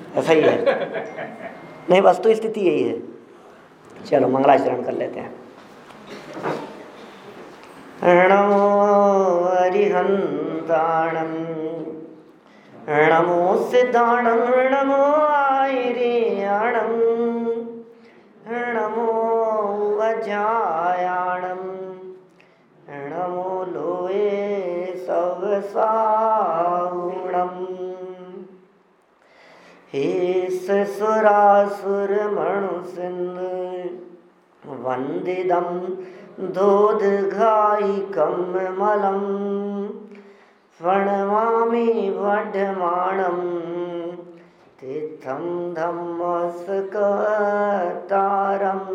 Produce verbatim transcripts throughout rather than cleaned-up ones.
ऐसा ही है। नहीं, वस्तु स्थिति यही है। चलो मंगलाचरण कर लेते हैं। नमो अरिहंताणं नमो सिद्धाणं नमो आयर्याणं नमो वज्रायाणं नमो लोये सवसाहुणं हे सुरासुरमणुसिंह वन्दिदं दोदघायिकं मलं प्रणमामि वढमाणं तीर्थं धम्मस्कतारम्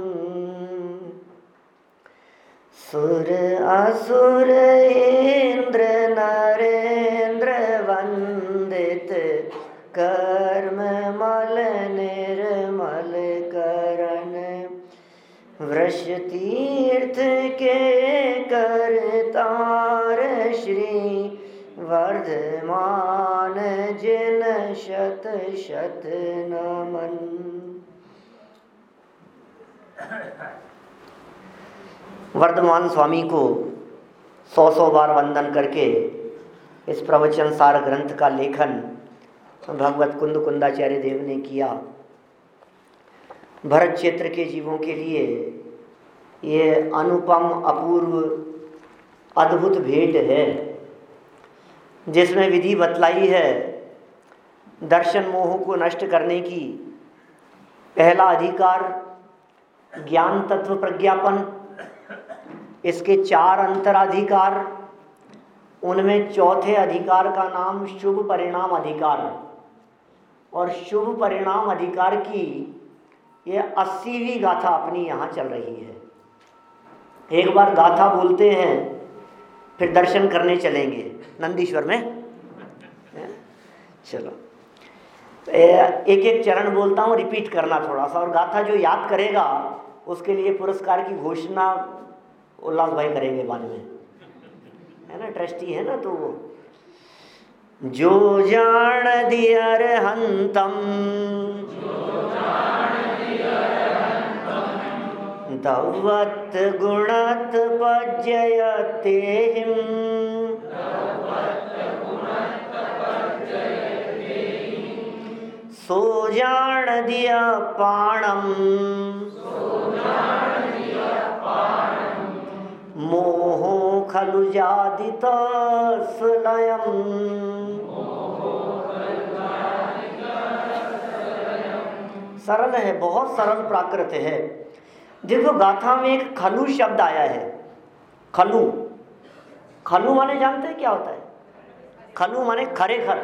सुर असुर इंद्र नरेंद्र वंदित कर्म मल निर्मल करण वृष तीर्थ के करतार श्री वर्धमान जिन शत शत नमन। वर्धमान स्वामी को सौ सौ बार वंदन करके इस प्रवचन सार ग्रंथ का लेखन भगवत कुंद कुंदाचार्य देव ने किया। भरत क्षेत्र के जीवों के लिए ये अनुपम अपूर्व अद्भुत भेंट है, जिसमें विधि बतलाई है दर्शन मोह को नष्ट करने की। पहला अधिकार ज्ञान तत्व प्रज्ञापन, इसके चार अंतराधिकार, उनमें चौथे अधिकार का नाम शुभ परिणाम अधिकार। और शुभ परिणाम अधिकार की ये अस्सीवीं गाथा अपनी यहाँ चल रही है। एक बार गाथा बोलते हैं, फिर दर्शन करने चलेंगे नंदीश्वर में। चलो एक एक चरण बोलता हूँ, रिपीट करना थोड़ा सा, और गाथा जो याद करेगा उसके लिए पुरस्कार की घोषणा उल्लास भाई करेंगे बाद में, है ना, ट्रस्टी है ना। तो वो जो जान दियर हंतम दवत गुणत पज्जयतेहिं सो जान दिया पाणम मोहो खलु जादित सुलयम। सरल है, बहुत सरल प्राकृत है। देखो गाथा में एक खलु शब्द आया है। खलु, खलु माने जानते हैं क्या होता है? खलु माने खरे खर,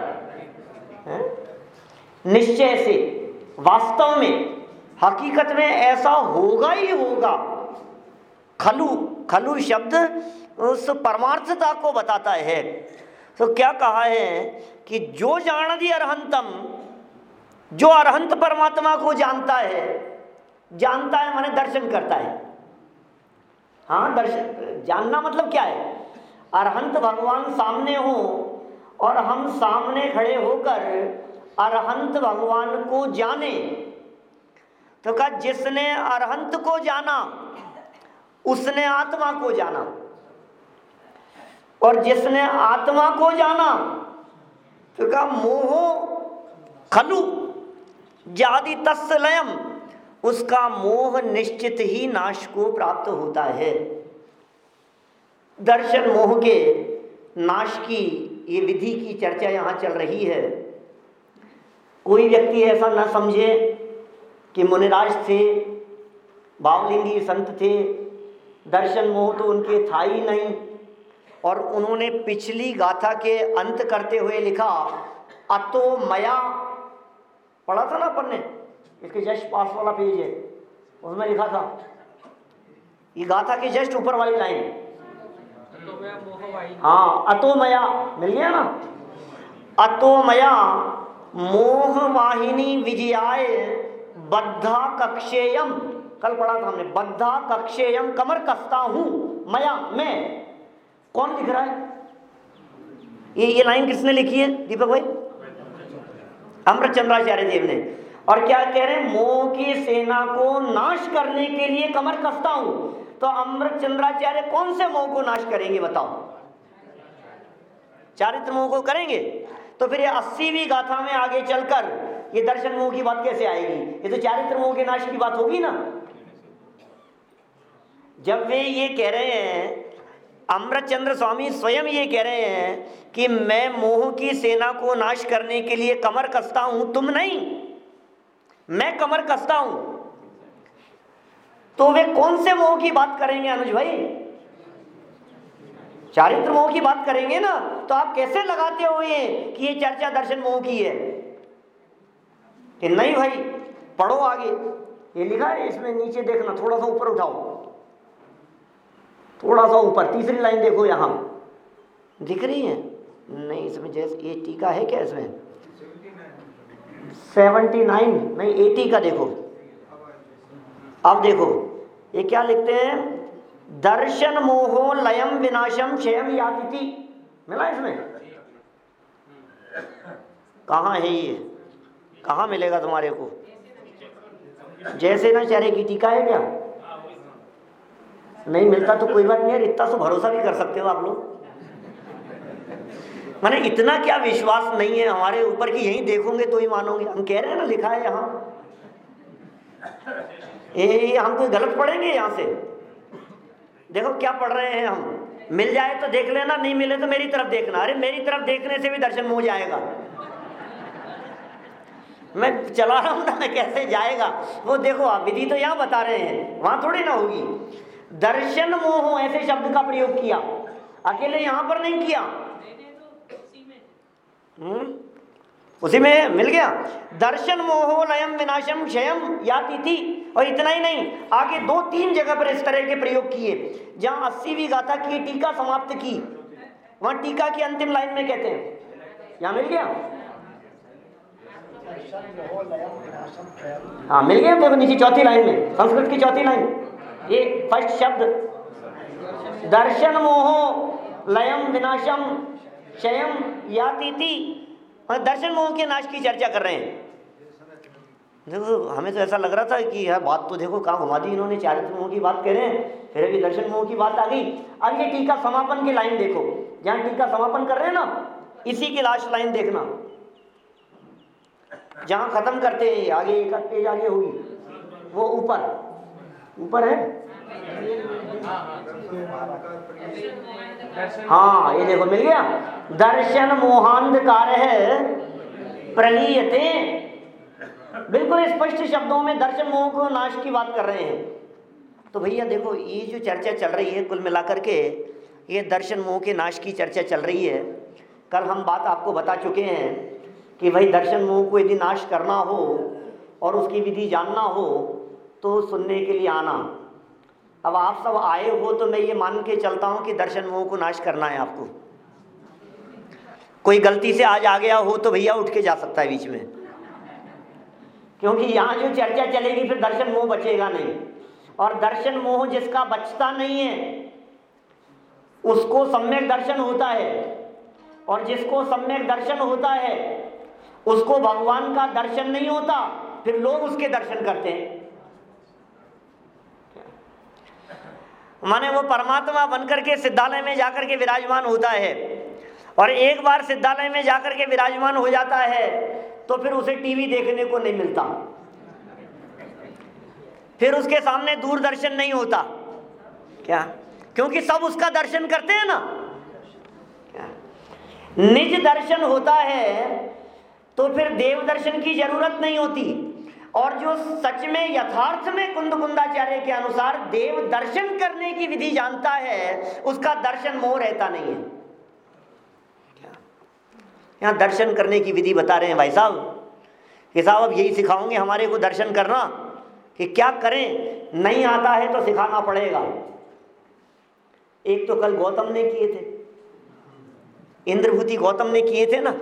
निश्चय से, वास्तव में, हकीकत में ऐसा होगा ही होगा। खलु, खलु शब्द उस परमार्थता को बताता है। तो क्या कहा है कि जो जानदि अरहंतम, जो अरहंत परमात्मा को जानता है, जानता है माने दर्शन करता है। हाँ, दर्शन जानना मतलब क्या है? अरहंत भगवान सामने हो और हम सामने खड़े होकर अरहंत भगवान को जाने। तो कहा जिसने अरहंत को जाना उसने आत्मा को जाना, और जिसने आत्मा को जाना तो कहा मोह खलु जादि तस्लयम, उसका मोह निश्चित ही नाश को प्राप्त होता है। दर्शन मोह के नाश की ये विधि की चर्चा यहाँ चल रही है। कोई व्यक्ति ऐसा न समझे कि मुनिराज थे, भावलिंगी संत थे, दर्शन मोह तो उनके था ही नहीं। और उन्होंने पिछली गाथा के अंत करते हुए लिखा अतो मया, पढ़ा था ना अपन ने, इसके जस्ट पास वाला पेज है, उसमें लिखा था, ये गाथा के जस्ट ऊपर वाली लाइन, हाँ, अतो मया मिल गया ना। अतो मया मोह वाहिनी विजयाय बद्धा कक्षेयम, कल पढ़ा था हमने, बद्धा कक्षेयम, कमर कसता हूं, मया मैं। कौन लिख रहा है ये ये लाइन? किसने लिखी है दीपक भाई? अमृतचंद्राचार्य देव ने। और क्या कह रहे हैं, मोह की सेना को नाश करने के लिए कमर कसता हूं। तो अमृतचंद्राचार्य कौन से मोह को नाश करेंगे बताओ? चारित्र मोह को करेंगे। तो फिर ये अस्सीवीं गाथा में आगे चलकर ये दर्शन मोह की बात कैसे आएगी? ये तो चारित्र मोह के नाश की बात होगी ना। जब वे ये कह रहे हैं, अमृतचंद्र स्वामी स्वयं ये कह रहे हैं कि मैं मोह की सेना को नाश करने के लिए कमर कसता हूं, तुम नहीं, मैं कमर कसता हूं, तो वे कौन से मोह की बात करेंगे अनुज भाई? चारित्र मोह की बात करेंगे ना। तो आप कैसे लगाते हो ये कि ये चर्चा दर्शन मोह की है? कि नहीं भाई, पढ़ो आगे, ये लिखा है इसमें, नीचे देखना, थोड़ा सा ऊपर उठाओ, थोड़ा सा ऊपर, तीसरी लाइन देखो, यहां दिख रही है? नहीं, इसमें जैसे ये टीका है क्या इसमें? सेवेंटी नाइन नहीं, एटी का देखो। अब देखो ये क्या लिखते हैं, दर्शन मोहो लयम विनाशम क्षयम याति। मिला इसमें? कहाँ है ये? कहाँ मिलेगा तुम्हारे को? जैसे ना चारे की टीका है क्या? नहीं मिलता तो कोई बात नहीं है, इतना तो भरोसा भी कर सकते हो आप लोग। माने इतना क्या विश्वास नहीं है हमारे ऊपर कि यहीं देखोगे तो ही मानोगे? हम कह रहे हैं ना, लिखा है यहाँ। ये हम कोई गलत पढ़ेंगे? यहाँ से देखो क्या पढ़ रहे हैं हम। मिल जाए तो देख लेना, नहीं मिले तो मेरी तरफ देखना। अरे मेरी तरफ देखने से भी दर्शन मोह जाएगा। मैं चला रहा हूं ना, कैसे जाएगा वो देखो आप। विधि तो यहाँ बता रहे हैं, वहां थोड़ी ना होगी। दर्शन मोह ऐसे शब्द का प्रयोग किया, अकेले यहां पर नहीं किया। हम्म उसी में मिल गया। दर्शन मोहो लयम विनाशम क्षयम याति थी। और इतना ही नहीं, आगे दो तीन जगह पर इस तरह के प्रयोग किए। जहां अस्सीवीं गाथा की टीका समाप्त की, वहां टीका की अंतिम लाइन में कहते हैं, यहां मिल गया। हाँ मिल गया, देखो नीचे चौथी लाइन में, संस्कृत की चौथी लाइन, ये फर्स्ट शब्द, दर्शन मोहो लयम विनाशम क्षयम याति थी। दर्शन मोह के नाश की चर्चा कर रहे हैं। देखो हमें तो ऐसा लग रहा था कि यह बात तो देखो कहाँ घुमा दी इन्होंने, चारित्र मोह की बात कह रहे हैं, फिर अभी दर्शन मोह की बात आ गई। अब ये टीका समापन की लाइन देखो, जहाँ टीका समापन कर रहे हैं ना, इसी की लास्ट लाइन देखना, जहाँ खत्म करते हैं, आगे एक पेज आगे होगी, वो ऊपर ऊपर है। हाँ ये देखो मिल गया, दर्शन मोहांधकार है प्रलीयते। बिल्कुल स्पष्ट शब्दों में दर्शन मोह को नाश की बात कर रहे हैं। तो भैया देखो ये जो चर्चा चल रही है, कुल मिलाकर के ये दर्शन मोह के नाश की चर्चा चल रही है। कल हम बात आपको बता चुके हैं कि भाई दर्शन मोह को यदि नाश करना हो और उसकी विधि जानना हो तो सुनने के लिए आना। अब आप सब आए हो तो मैं ये मान के चलता हूँ कि दर्शन मोह को नाश करना है आपको। कोई गलती से आज आ गया हो तो भैया उठ के जा सकता है बीच में, क्योंकि यहाँ जो चर्चा चलेगी फिर दर्शन मोह बचेगा नहीं। और दर्शन मोह जिसका बचता नहीं है उसको सम्यक दर्शन होता है, और जिसको सम्यक दर्शन होता है उसको भगवान का दर्शन नहीं होता, फिर लोग उसके दर्शन करते हैं। माने वो परमात्मा बनकर के सिद्धालय में जाकर के विराजमान होता है, और एक बार सिद्धालय में जाकर के विराजमान हो जाता है तो फिर उसे टीवी देखने को नहीं मिलता, फिर उसके सामने दूरदर्शन नहीं होता। क्या? क्योंकि सब उसका दर्शन करते हैं ना। क्या? निज दर्शन होता है तो फिर देव दर्शन की जरूरत नहीं होती। और जो सच में यथार्थ में कुंद कुंदाचार्य के अनुसार देव दर्शन करने की विधि जानता है उसका दर्शन मोह रहता नहीं है। क्या? यहाँ दर्शन करने की विधि बता रहे हैं भाई साहब कि साहब अब यही सिखाओगे हमारे को दर्शन करना कि क्या करें, नहीं आता है तो सिखाना पड़ेगा। एक तो कल गौतम ने किए थे, इंद्रभूति गौतम ने किए थे ना।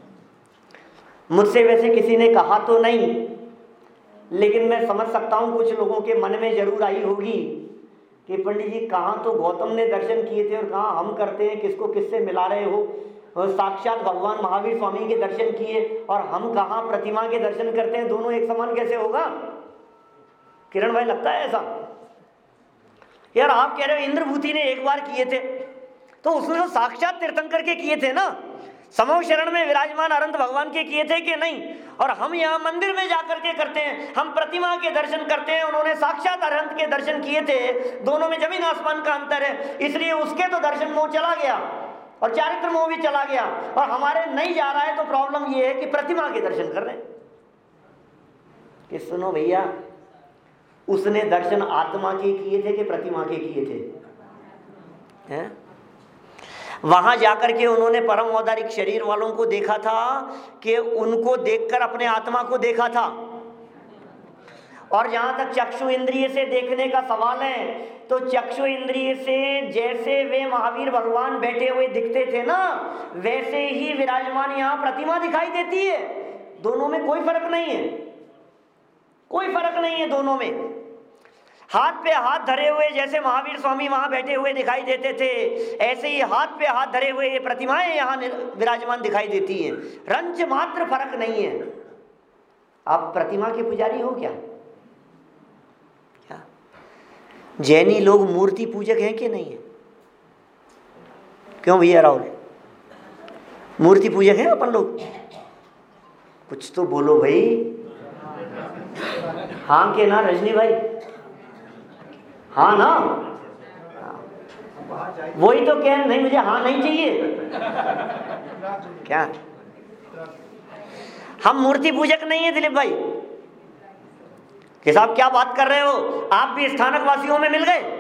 मुझसे वैसे किसी ने कहा तो नहीं, लेकिन मैं समझ सकता हूं कुछ लोगों के मन में जरूर आई होगी कि पंडित जी कहाँ तो गौतम ने दर्शन किए थे और कहाँ हम करते हैं, किसको किससे मिला रहे हो। और साक्षात भगवान महावीर स्वामी के दर्शन किए, और हम कहाँ प्रतिमा के दर्शन करते हैं, दोनों एक समान कैसे होगा? किरण भाई, लगता है ऐसा? यार आप कह रहे हो इंद्रभूति ने एक बार किए थे, तो उसने तो साक्षात तीर्थंकर के किए थे ना, समो शरण में विराजमान अनंत भगवान के किए थे कि नहीं? और हम यहाँ मंदिर में जाकर के करते हैं, हम प्रतिमा के दर्शन करते हैं, उन्होंने साक्षात अनंत के दर्शन किए थे, दोनों में जमीन आसमान का अंतर है। इसलिए उसके तो दर्शन मोह चला गया और चारित्र मोह भी चला गया, और हमारे नहीं जा रहा है। तो प्रॉब्लम ये है कि प्रतिमा के दर्शन कर रहे हैं कि सुनो भैया, उसने दर्शन आत्मा के किए थे कि प्रतिमा के किए थे? हैं? वहां जाकर के उन्होंने परम औदारिक शरीर वालों को देखा था कि उनको देखकर अपने आत्मा को देखा था। और जहां तक चक्षु इंद्रिय से देखने का सवाल है, तो चक्षु इंद्रिय से जैसे वे महावीर भगवान बैठे हुए दिखते थे ना, वैसे ही विराजमान यहाँ प्रतिमा दिखाई देती है। दोनों में कोई फर्क नहीं है, कोई फर्क नहीं है दोनों में। हाथ पे हाथ धरे हुए जैसे महावीर स्वामी वहां बैठे हुए दिखाई देते थे, ऐसे ही हाथ पे हाथ धरे हुए ये प्रतिमाएं यहाँ विराजमान दिखाई देती हैं। रंच मात्र फर्क नहीं है। आप प्रतिमा के पुजारी हो क्या? क्या जैनी लोग मूर्ति पूजक हैं कि नहीं है? क्यों भैया राहुल, मूर्ति पूजक हैं अपन लोग? कुछ तो बोलो भाई। हाँ के ना रजनी भाई? हाँ ना? वही तो कह नहीं, मुझे हाँ नहीं चाहिए क्या? हम मूर्ति पूजक नहीं है दिलीप भाई कि साहब क्या बात कर रहे हो, आप भी स्थानक वासियों में मिल गए?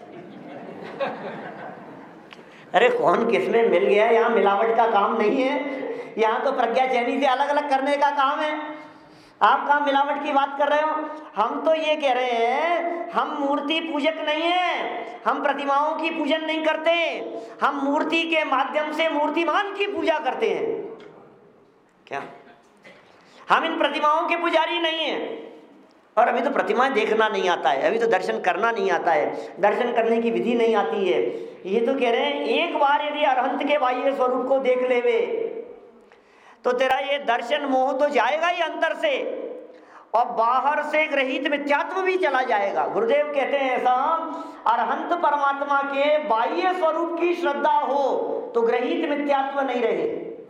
अरे कौन किस में मिल गया? यहाँ मिलावट का काम नहीं है, यहाँ तो प्रज्ञा चैनी से अलग अलग करने का काम है। आप कहाँ मिलावट की बात कर रहे हो? हम तो ये कह रहे हैं, हम मूर्ति पूजक नहीं है, हम प्रतिमाओं की पूजन नहीं करते, हम मूर्ति के माध्यम से मूर्तिमान की पूजा करते हैं। क्या हम इन प्रतिमाओं के पुजारी नहीं हैं? और अभी तो प्रतिमाएं देखना नहीं आता है, अभी तो दर्शन करना नहीं आता है, दर्शन करने की विधि नहीं आती है। ये तो कह रहे हैं एक बार यदि अरहंत के बाह्य स्वरूप को देख लेवे तो तेरा ये दर्शन मोह तो जाएगा ही अंतर से, और बाहर से ग्रहित मिथ्यात्व भी चला जाएगा। गुरुदेव कहते हैं ऐसा, अरहंत परमात्मा के बाह्य स्वरूप की श्रद्धा हो तो ग्रहित मिथ्यात्व नहीं रहे,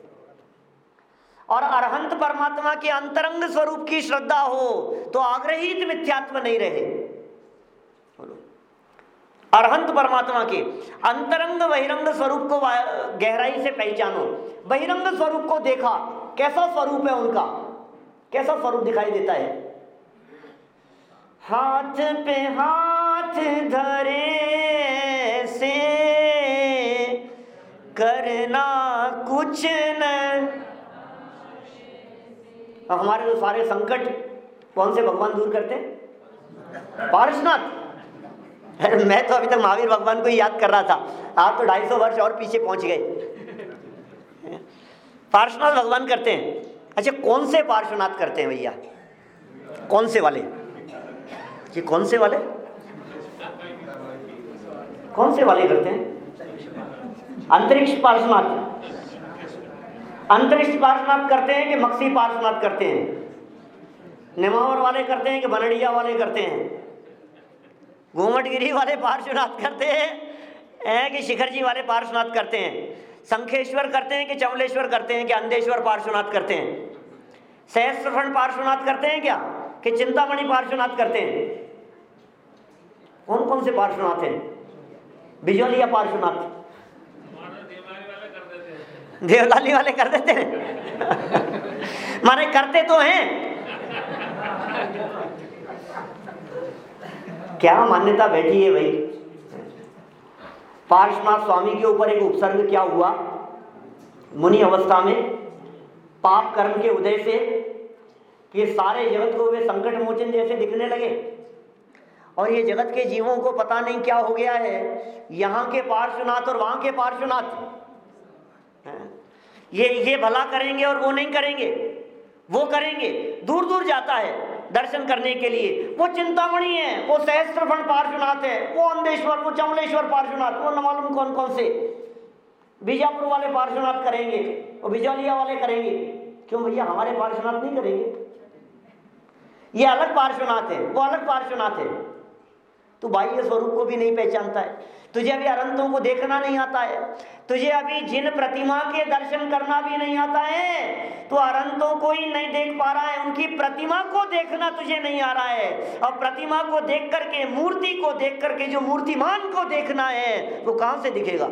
और अरहंत परमात्मा के अंतरंग स्वरूप की श्रद्धा हो तो आग्रहित मिथ्यात्व नहीं रहे। अरहंत परमात्मा के अंतरंग बहिरंग स्वरूप को गहराई से पहचानो। बहिरंग स्वरूप को देखा, कैसा स्वरूप है उनका, कैसा स्वरूप दिखाई देता है? हाथ पे हाथ धरे से करना कुछ न। हमारे तो सारे संकट कौन से भगवान दूर करते हैं? पार्श्वनाथ। अरे मैं तो अभी तक महावीर भगवान को ही याद कर रहा था, आप तो ढाई सौ वर्ष और पीछे पहुंच गए। पार्श्वनाथ भगवान करते हैं। अच्छा, कौन से पार्श्वनाथ करते हैं भैया? कौन से वाले जी? कौन से वाले कौन से वाले करते हैं? अंतरिक्ष पार्श्वनाथ। अंतरिक्ष पार्श्वनाथ करते हैं कि मक्सी पार्श्वनाथ करते हैं? निमावर वाले करते हैं कि बनड़िया वाले करते हैं? घूमटगिरी वाले पार्श्वनाथ करते हैं कि शिखर जी वाले पार्श्वनाथ करते हैं? शंखेश्वर करते हैं कि चमलेश्वर करते हैं कि अंधेश्वर पार्श्वनाथ करते हैं? सहस्त्रखंड पार्श्वनाथ करते हैं क्या कि चिंतामणि पार्श्वनाथ करते हैं? कौन कौन से पार्श्वनाथ हैं? बिजौलिया पार्श्वनाथ, देवलाली वाले कर देते हैं माने करते तो हैं। क्या मान्यता बैठी है भाई? पार्श्वनाथ स्वामी के ऊपर एक उपसर्ग क्या हुआ मुनि अवस्था में, पाप कर्म के उदय से, कि सारे जगत को वे संकट मोचन जैसे दिखने लगे, और ये जगत के जीवों को पता नहीं क्या हो गया है, यहाँ के पार्श्वनाथ और वहां के पार्श्वनाथ, ये ये भला करेंगे और वो नहीं करेंगे, वो करेंगे। दूर दूर जाता है दर्शन करने के लिए, वो चिंतामणि है, वो सहस्त्रखंड पार्श्वनाथ है, वो अंधेश्वर, वो चमलेश्वर पार्श्वनाथ, वो न मालूम कौन कौन से। बीजापुर वाले पार्श्वनाथ करेंगे और बिजौलिया वाले करेंगे। क्यों भैया, हमारे पार्श्वनाथ नहीं करेंगे? ये अलग पार्श्वनाथ है, वो अलग पार्श्वनाथ है। तू बाह्य स्वरूप को भी नहीं पहचानता है, तुझे अभी अनंतों को देखना नहीं आता है, तुझे अभी जिन प्रतिमा के दर्शन करना भी नहीं आता है, तो अनंतों को ही नहीं देख पा रहा है, उनकी प्रतिमा को देखना तुझे नहीं आ रहा है। और प्रतिमा को देख करके, मूर्ति को देख करके जो मूर्तिमान को देखना है वो कहां से दिखेगा?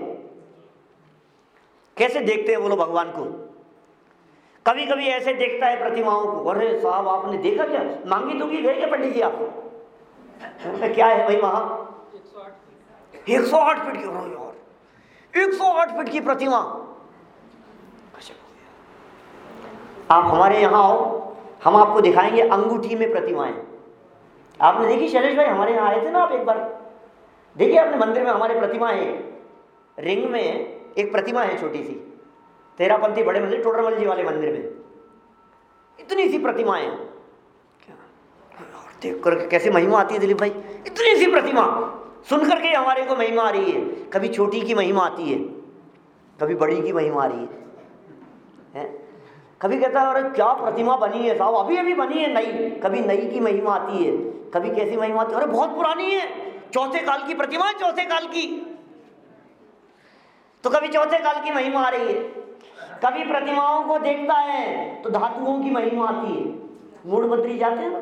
कैसे देखते हैं वो लोग भगवान को? कभी कभी ऐसे देखता है प्रतिमाओं को, अरे साहब आपने देखा क्या, मांगी तुंगी गए क्या पंडित जी आप? क्या है भाई वहां? एक सौ आठ फीट की यार, एक सौ आठ फीट की प्रतिमा। आप हमारे यहाँ आओ, हम आपको दिखाएंगे अंगूठी में प्रतिमाएं। आपने देखी शैलेश भाई, हमारे यहाँ आए थे ना आप एक बार, देखिए आपने मंदिर में हमारे प्रतिमा है, रिंग में एक प्रतिमा है छोटी सी, तेरापंथी बड़े मंदिर टोडरमल जी वाले मंदिर में इतनी सी प्रतिमाएं हैं। देख कर कैसे महिमा आती है दिलीप भाई, इतनी सी प्रतिमा सुन करके हमारे को महिमा आ रही है। कभी छोटी की महिमा आती है, कभी बड़ी की महिमा आ रही है, है? कभी कहता है अरे क्या प्रतिमा बनी है साहब, अभी अभी बनी है नई। कभी नई की महिमा आती है, कभी कैसी महिमा आती है, अरे बहुत पुरानी है, चौथे काल की प्रतिमा, चौथे काल की। तो कभी चौथे काल की महिमा आ रही है। कभी प्रतिमाओं को देखता है तो धातुओं की महिमा आती है। मूड बद्री जाते हैं ना,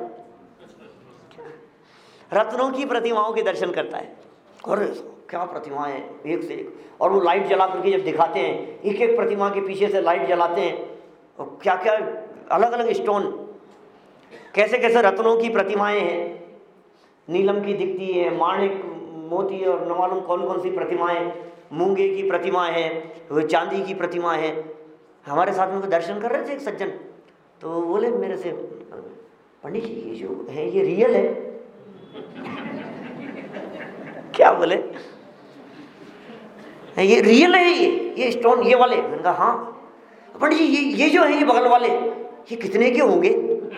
रत्नों की प्रतिमाओं के दर्शन करता है, और क्या प्रतिमाएं एक से एक। और वो लाइट जला करके जब दिखाते हैं, एक एक प्रतिमा के पीछे से लाइट जलाते हैं, और क्या क्या अलग अलग स्टोन, कैसे कैसे रत्नों की प्रतिमाएं हैं, नीलम की दिखती है, माणिक मोती और न मालूम कौन कौन सी प्रतिमाएं, मूंगे की प्रतिमा है, वो चांदी की प्रतिमा है। हमारे साथ में दर्शन कर रहे थे एक सज्जन, तो बोले मेरे से, पंडित जी ये जो है ये रियल है? क्या बोले? ये रियल है, ये ये स्टोन ये वाले? मैंने कहा हाँ। पंडित जी ये ये जो है ये बगल वाले, ये कितने के होंगे?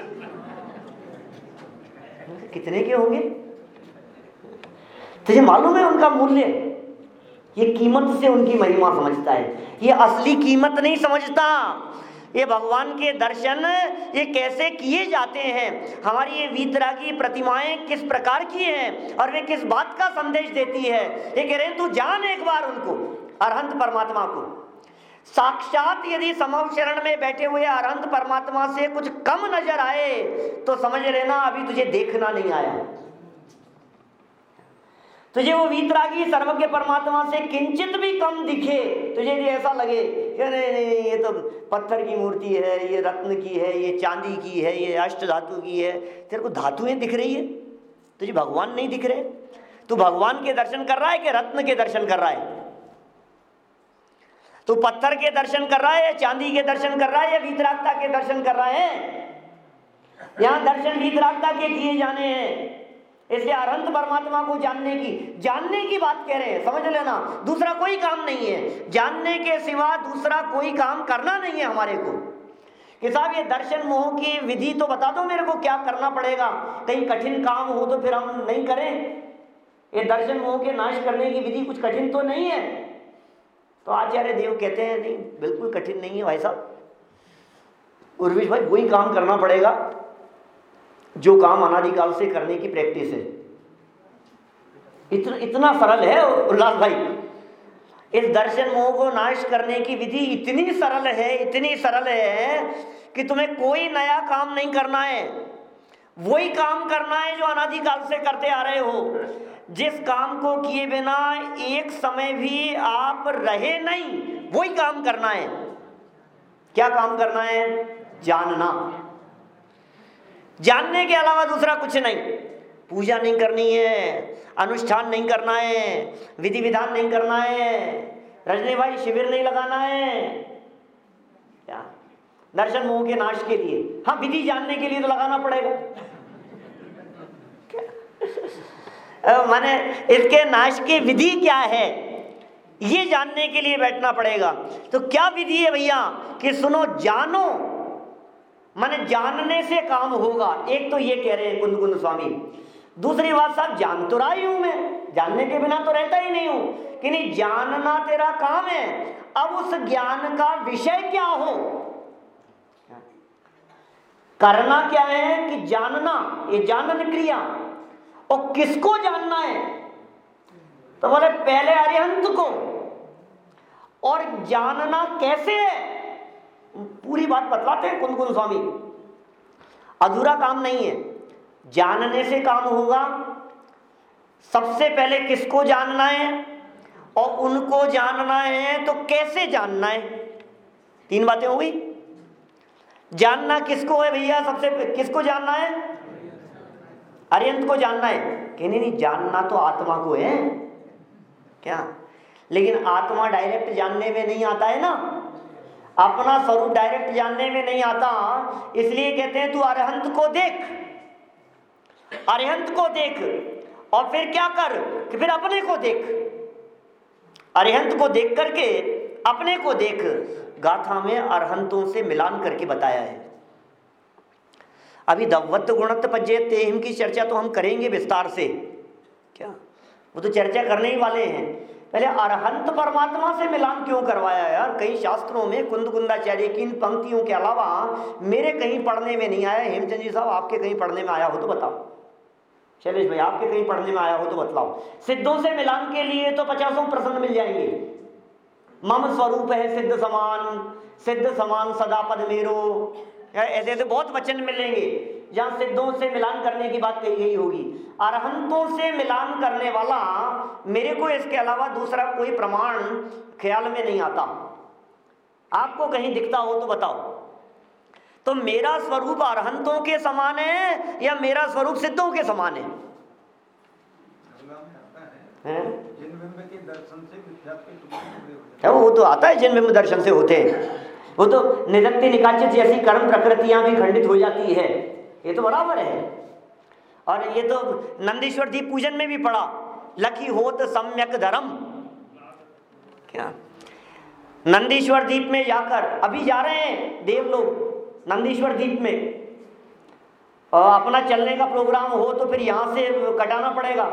कितने के होंगे? तुझे मालूम है उनका मूल्य? ये कीमत से उनकी महिमा समझता है, ये असली कीमत नहीं समझता। ये भगवान के दर्शन ये कैसे किए जाते हैं, हमारी ये वीतरागी प्रतिमाएं किस प्रकार की हैं और वे किस बात का संदेश देती है। ये कह रहे हैं तू जान एक बार उनको, अरहंत परमात्मा को। साक्षात यदि समव शरण में बैठे हुए अरहंत परमात्मा से कुछ कम नजर आए तो समझ लेना अभी तुझे देखना नहीं आया। तुझे वो वीतरागी सर्वज्ञ परमात्मा से किंचित भी कम दिखे, तुझे यदि ऐसा लगे कि नहीं नहीं ये तो पत्थर की मूर्ति है, ये रत्न की है, ये चांदी की है, ये अष्ट धातु की है, तेरे को धातुएं दिख रही है, तुझे भगवान नहीं दिख रहे। तू भगवान के दर्शन कर रहा है कि रत्न के दर्शन कर रहा है? तू पत्थर के दर्शन कर रहा है या चांदी के दर्शन कर रहा है या वीतरागता के दर्शन कर रहा है? यहाँ दर्शन वीतरागता के किए जाने हैं। इसलिए अरहंत परमात्मा को जानने की जानने की बात कह रहे हैं, समझ लेना। दूसरा कोई काम नहीं है, जानने के सिवा दूसरा कोई काम करना नहीं है हमारे को। कि साहब ये दर्शन मोह की विधि तो बता दो मेरे को, क्या करना पड़ेगा, कहीं कठिन काम हो तो फिर हम नहीं करें। ये दर्शन मोह के नाश करने की विधि कुछ कठिन तो नहीं है। तो आचार्य देव कहते हैं नहीं बिल्कुल कठिन नहीं है भाई साहब, उर्विश भाई वही काम करना पड़ेगा जो काम अनादिकाल से करने की प्रैक्टिस है। इतना इतना सरल है उल्लास भाई, इस दर्शन मोह को नाश करने की विधि इतनी सरल है, इतनी सरल है कि तुम्हें कोई नया काम नहीं करना है, वही काम करना है जो अनादिकाल से करते आ रहे हो। जिस काम को किए बिना एक समय भी आप रहे नहीं, वही काम करना है। क्या काम करना है? जानना। जानने के अलावा दूसरा कुछ नहीं। पूजा नहीं करनी है, अनुष्ठान नहीं करना है, विधि विधान नहीं करना है, रजनी भाई शिविर नहीं लगाना है। क्या? दर्शन मोह के नाश के लिए। हाँ, विधि जानने के लिए तो लगाना पड़ेगा। माने इसके नाश की विधि क्या है ये जानने के लिए बैठना पड़ेगा। तो क्या विधि है भैया? कि सुनो, जानो, माने जानने से काम होगा। एक तो ये कह रहे हैं कुंद कुंद स्वामी। दूसरी बात साहब, जान तो रहा ही हूं मैं, जानने के बिना तो रहता ही नहीं हूं। कि नहीं जानना तेरा काम है, अब उस ज्ञान का विषय क्या हो। करना क्या है कि जानना, ये जानन क्रिया, और किसको जानना है, तो बोले पहले अरिहंत को, और जानना कैसे है पूरी बात बतलाते हैं कुंद कुंद स्वामी। अधूरा काम नहीं है, जानने से काम होगा। सबसे पहले किसको जानना है, और उनको जानना है तो कैसे जानना है, तीन बातें हो गई। जानना किसको है भैया, सबसे किसको जानना है, अरिहंत को जानना है। कहने नहीं, जानना तो आत्मा को है क्या, लेकिन आत्मा डायरेक्ट जानने में नहीं आता है ना, अपना स्वरूप डायरेक्ट जानने में नहीं आता, इसलिए कहते हैं तू अरिहंत को देख, अरिहंत को देख, और फिर क्या कर कि फिर अपने को देख, अरिहंत को देख करके अपने को देख। गाथा में अरहंतों से मिलान करके बताया है। अभी दवत्त गुणत्त पज्यते हिम की चर्चा तो हम करेंगे विस्तार से, क्या वो तो चर्चा करने ही वाले हैं। पहले अरहंत परमात्मा से मिलान क्यों करवाया यार। कई शास्त्रों में कुंद कुंदाचार्य की इन पंक्तियों के अलावा मेरे कहीं पढ़ने में नहीं आया। हेमचंद जी साहब आपके कहीं पढ़ने में आया हो तो बताओ, शैलेश भाई आपके कहीं पढ़ने में आया हो तो बतलाओ। सिद्धों से मिलान के लिए तो पचासों प्रसंग मिल जाएंगे। मम स्वरूप है सिद्ध समान, सिद्ध समान सदा पद मेरो, ऐसे ऐसे बहुत वचन मिलेंगे जहां सिद्धों से मिलान करने की बात कही गई होगी। अरहंतों से मिलान करने वाला मेरे को इसके अलावा दूसरा कोई प्रमाण ख्याल में नहीं आता। आपको कहीं दिखता हो तो बताओ। तो मेरा स्वरूप अरहंतों के समान है या मेरा स्वरूप सिद्धों के समान है? हैं? वो तो आता है जिन बिंब दर्शन से होते हैं, वो तो निदत्ति निकाचित जैसी कर्म प्रकृतियां भी खंडित हो जाती है, ये तो बराबर है। और ये तो नंदीश्वर दीप पूजन में भी पढ़ा, लखी होत सम्यक धर्म। क्या नंदीश्वर दीप में जाकर, अभी जा रहे हैं देव लोग नंदीश्वर दीप में, और अपना चलने का प्रोग्राम हो तो फिर यहां से कटाना पड़ेगा।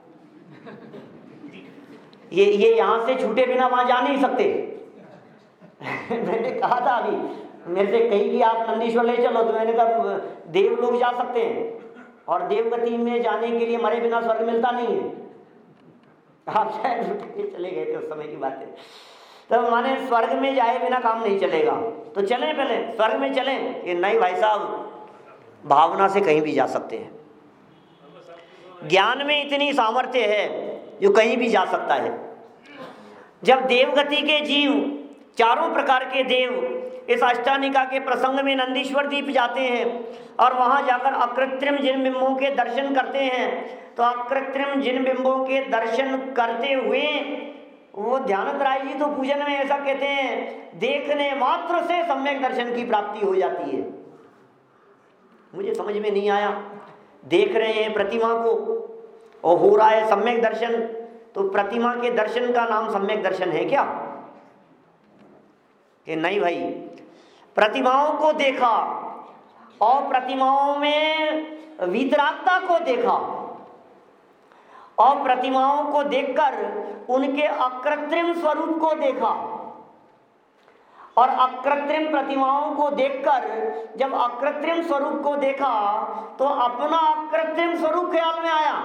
ये ये यहां से छूटे बिना वहां जा नहीं सकते। मैंने कहा था अभी, मेरे से कही कि आप नंदीश्वर ले चलो, तो मैंने कहा देव लोग जा सकते हैं, और देवगति में जाने के लिए मरे बिना स्वर्ग मिलता नहीं है। आप शायद चले गए थे उस समय की बात है। तो माने स्वर्ग में जाए बिना काम नहीं चलेगा, तो चलें पहले स्वर्ग में चलें कि नहीं भाई साहब, भावना से कहीं भी जा सकते हैं। ज्ञान में इतनी सामर्थ्य है जो कहीं भी जा सकता है। जब देवगति के जीव, चारों प्रकार के देव इस अष्टानिका के प्रसंग में नंदीश्वर दीप जाते हैं और वहां जाकर अकृत्रिम जिन बिंबों के दर्शन करते हैं, तो अकृत्रिम जिन बिंबों के दर्शन करते हुए वो ध्यानत राय जी तो पूजन में ऐसा कहते हैं, देखने मात्र से सम्यक दर्शन की प्राप्ति हो जाती है। मुझे समझ में नहीं आया, देख रहे हैं प्रतिमा को और हो रहा है सम्यक दर्शन, तो प्रतिमा के दर्शन का नाम सम्यक दर्शन है क्या? कि नहीं भाई, प्रतिमाओं को देखा और प्रतिमाओं में वीतरागता को देखा, और प्रतिमाओं को देखकर उनके अकृत्रिम स्वरूप को देखा, और अकृत्रिम प्रतिमाओं को देखकर जब अकृत्रिम स्वरूप को देखा तो अपना अकृत्रिम स्वरूप ख्याल में आया।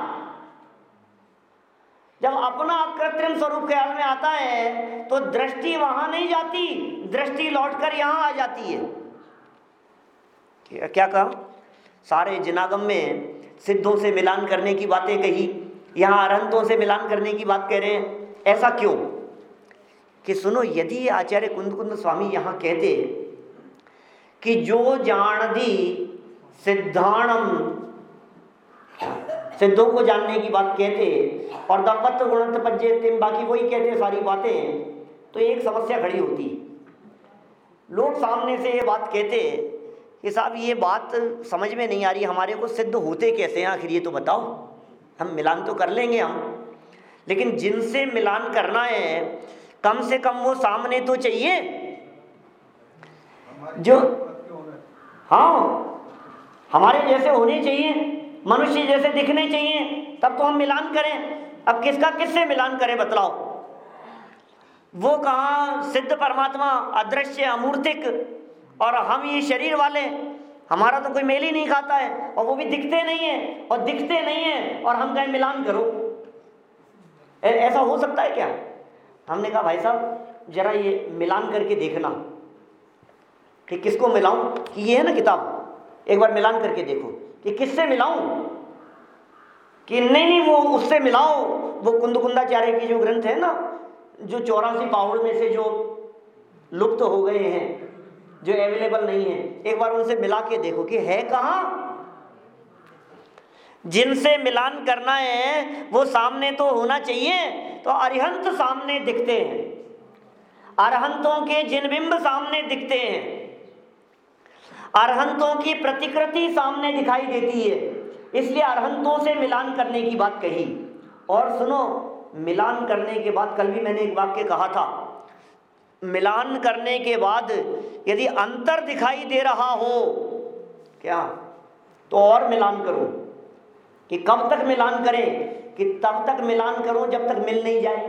जब अपना अकृत्रिम स्वरूप ख्याल में आता है तो दृष्टि वहां नहीं जाती, दृष्टि लौटकर यहां आ जाती है। क्या कहा? सारे जिनागम में सिद्धों से मिलान करने की बातें कही, यहाँ अरहंतों से मिलान करने की बात कह रहे हैं। ऐसा क्यों? कि सुनो, यदि आचार्य कुंद कुंद स्वामी यहाँ कहते कि जो जान दी सिद्धाणम, सिद्धों को जानने की बात कहते, और दवत्त गुणत्त पज्यते बाकी वही कहते सारी बातें, तो एक समस्या खड़ी होती। लोग सामने से ये बात कहते कि साहब ये बात समझ में नहीं आ रही, हमारे को सिद्ध होते कैसे हैं आखिर, ये तो बताओ। हम मिलान तो कर लेंगे हम, लेकिन जिनसे मिलान करना है कम से कम वो सामने तो चाहिए जो, हाँ हमारे जैसे होने चाहिए, मनुष्य जैसे दिखने चाहिए, तब तो हम मिलान करें। अब किसका किससे मिलान करें बतलाओ? वो कहाँ सिद्ध परमात्मा, अदृश्य अमूर्तिक, और हम ये शरीर वाले, हमारा तो कोई मेल ही नहीं खाता है, और वो भी दिखते नहीं है, और दिखते नहीं है, और हम कहें मिलान करो। ए, ऐसा हो सकता है क्या? हमने कहा भाई साहब जरा ये मिलान करके देखना कि किसको मिलाऊं, कि ये है ना किताब, एक बार मिलान करके देखो कि किससे मिलाऊं, कि नहीं नहीं वो उससे मिलाओ, वो कुंदकुंदाचार्य की जो ग्रंथ है ना, जो चौरासी पाहुड़ में से जो लुप्त हो गए हैं, जो अवेलेबल नहीं है, एक बार उनसे मिला के देखो कि है कहाँ। जिनसे मिलान करना है वो सामने तो होना चाहिए। तो अरिहंत सामने दिखते हैं, अरहंतों के जिनबिंब सामने दिखते हैं, अरहंतों की प्रतिकृति सामने दिखाई देती है, इसलिए अरहंतों से मिलान करने की बात कही। और सुनो, मिलान करने के बाद, कल भी मैंने एक वाक्य कहा था, मिलान करने के बाद यदि अंतर दिखाई दे रहा हो क्या, तो और मिलान करो। कि कब तक मिलान करें? कि तब तक मिलान करो जब तक मिल नहीं जाए।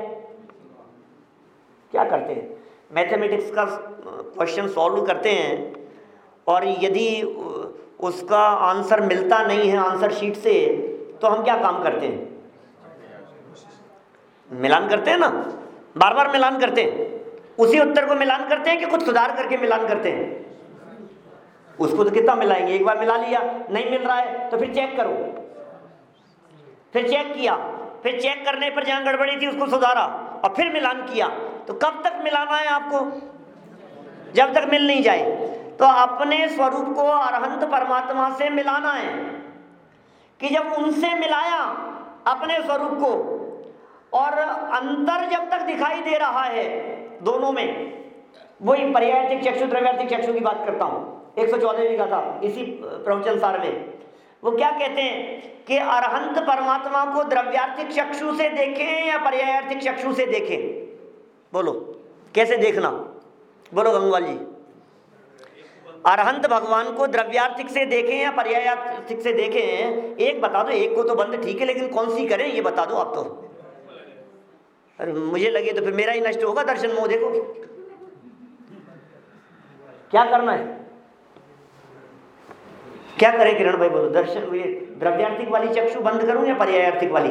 क्या करते हैं, मैथमेटिक्स का क्वेश्चन सॉल्व करते हैं, और यदि उसका आंसर मिलता नहीं है आंसर शीट से, तो हम क्या काम करते हैं? मिलान करते हैं ना, बार बार मिलान करते हैं। उसी उत्तर को मिलान करते हैं कि कुछ सुधार करके मिलान करते हैं? उसको तो कितना मिलाएंगे, एक बार मिला लिया, नहीं मिल रहा है तो फिर चेक करो, फिर चेक किया, फिर चेक करने पर जहां गड़बड़ी थी उसको सुधारा, और फिर मिलान किया। तो कब तक मिलाना है आपको? जब तक मिल नहीं जाए। तो अपने स्वरूप को अरहंत परमात्मा से मिलाना है, कि जब उनसे मिलाया अपने स्वरूप को, और अंतर जब तक दिखाई दे रहा है दोनों में, वही पर्यायार्थिक चक्षु द्रव्यार्थिक चक्षु की बात करता हूं, एक सौ चौदहवीं का था इसी प्रवचन सार में। वो क्या कहते हैं कि अरहंत परमात्मा को द्रव्यार्थिक चक्षु से देखें या पर्यायार्थिक चक्षु से देखें? बोलो कैसे देखना, बोलो गंगवाल जी। अरहंत भगवान को द्रव्यार्थिक से देखें या पर्यायार्थिक से देखें? एक बता दो, एक को तो बंद ठीक है, लेकिन कौन सी करें ये बता दो आप तो। अरे मुझे लगे तो फिर मेरा ही नष्ट होगा दर्शन मोह। देखो क्या करना है, क्या करें किरण भाई, बोलो। दर्शन, ये द्रव्यार्थिक वाली चक्षु बंद करूं या पर्यायार्थिक वाली?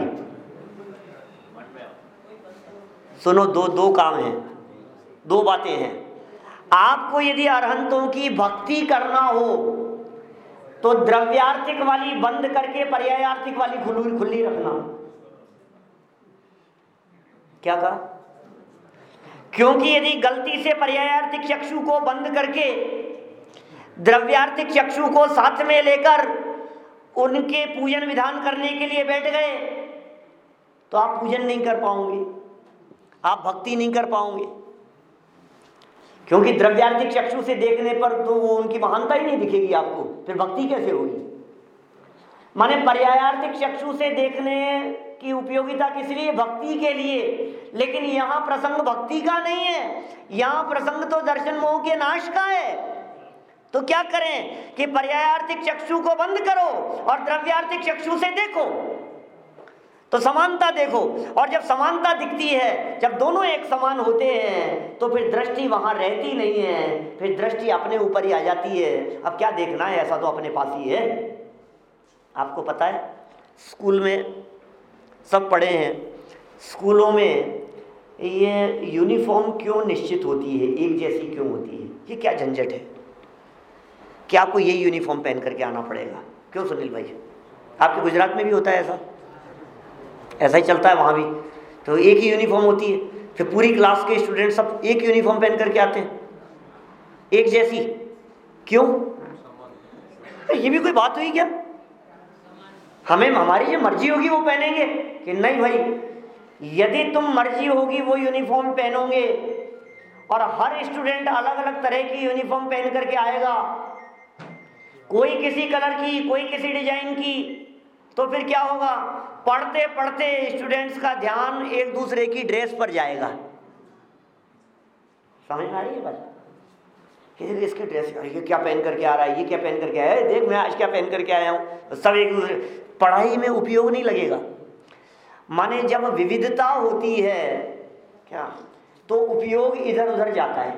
सुनो, दो दो काम हैं, दो बातें हैं। आपको यदि अरहंतों की भक्ति करना हो तो द्रव्यार्थिक वाली बंद करके पर्यायार्थिक वाली खुली खुली रखना। क्या कहा? क्योंकि यदि गलती से पर्यायार्थिक चक्षु को बंद करके द्रव्यार्थिक चक्षु को साथ में लेकर उनके पूजन विधान करने के लिए बैठ गए, तो आप पूजन नहीं कर पाओगे, आप भक्ति नहीं कर पाओगे। क्योंकि द्रव्यार्थिक चक्षु से देखने पर तो वो उनकी महानता ही नहीं दिखेगी आपको, फिर भक्ति कैसे होगी? माने पर्यायार्थिक चक्षु से देखने की उपयोगिता किस लिए? भक्ति के लिए। लेकिन यहां प्रसंग भक्ति का नहीं है, यहां प्रसंग तो दर्शन मोह के नाश का है। तो क्या करें कि पर्यायार्थिक चक्षु को बंद करो और द्रव्यार्थिक चक्षु से देखो, तो समानता देखो। और जब समानता दिखती है, जब दोनों एक समान होते हैं, तो फिर दृष्टि वहां रहती नहीं है, फिर दृष्टि अपने ऊपर ही आ जाती है। अब क्या देखना है, ऐसा तो अपने पास ही है। आपको पता है, स्कूल में सब पढ़े हैं, स्कूलों में ये यूनिफॉर्म क्यों निश्चित होती है, एक जैसी क्यों होती है? ये क्या झंझट है? क्या आपको ये यूनिफॉर्म पहन करके आना पड़ेगा? क्यों सुनील भाई, आपके गुजरात में भी होता है ऐसा? ऐसा ही चलता है वहाँ भी, तो एक ही यूनिफॉर्म होती है, फिर पूरी क्लास के स्टूडेंट सब एक यूनिफॉर्म पहन करके आते हैं, एक जैसी। क्यों? ये भी कोई बात हुई क्या? हमें हमारी जो मर्जी होगी वो पहनेंगे कि नहीं भाई? यदि तुम मर्जी होगी वो यूनिफॉर्म पहनोगे और हर स्टूडेंट अलग अलग तरह की यूनिफॉर्म पहन करके आएगा, कोई किसी कलर की, कोई किसी डिजाइन की, तो फिर क्या होगा? पढ़ते पढ़ते स्टूडेंट्स का ध्यान एक दूसरे की ड्रेस पर जाएगा। समझ में आ रही है बात? किसी इसके ड्रेस, ये क्या पहन करके आ रहा है, ये क्या पहन करके आया है, देख मैं आज क्या पहन करके आया हूँ। सब एक दूसरे, पढ़ाई में उपयोग नहीं लगेगा। माने जब विविधता होती है क्या, तो तो उपयोग इधर उधर जाता है।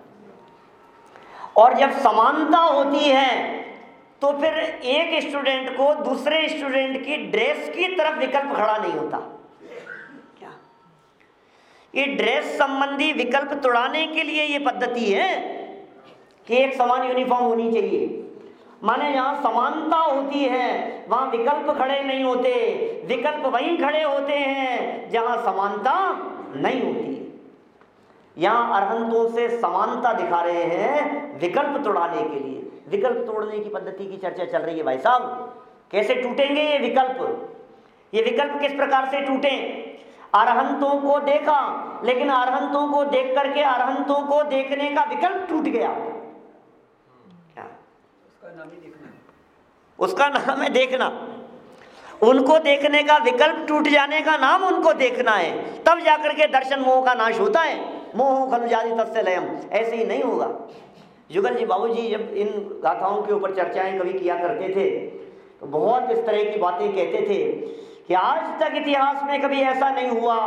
और जब समानता होती है तो फिर एक स्टूडेंट को दूसरे स्टूडेंट की ड्रेस की तरफ विकल्प खड़ा नहीं होता। क्या ये ड्रेस संबंधी विकल्प तोड़ाने के लिए ये पद्धति है कि एक समान यूनिफॉर्म होनी चाहिए। माने जहां समानता होती है वहां विकल्प खड़े नहीं होते, विकल्प वहीं खड़े होते हैं जहां समानता नहीं होती। यहां अरहंतों से समानता दिखा रहे हैं विकल्प तोड़ाने के लिए। विकल्प तोड़ने की पद्धति की चर्चा चल रही है भाई साहब। कैसे टूटेंगे ये विकल्प? ये विकल्प किस प्रकार से टूटे? अरहंतों को देखा, लेकिन अरहंतों को देख करके अरहंतों को देखने का विकल्प टूट गया। क्या? उसका नाम ही देखना। उसका नाम है देखना। उनको देखने का विकल्प टूट जाने का नाम उनको देखना है, तब जाकर के दर्शन मोह का नाश होता है। मोह खलु जाति तस्य लयम, ऐसे ही नहीं होगा। जुगल जी बाबूजी जब इन गाथाओं के ऊपर चर्चाएं कभी किया करते थे तो बहुत इस तरह की बातें कहते थे कि आज तक इतिहास में कभी ऐसा नहीं हुआ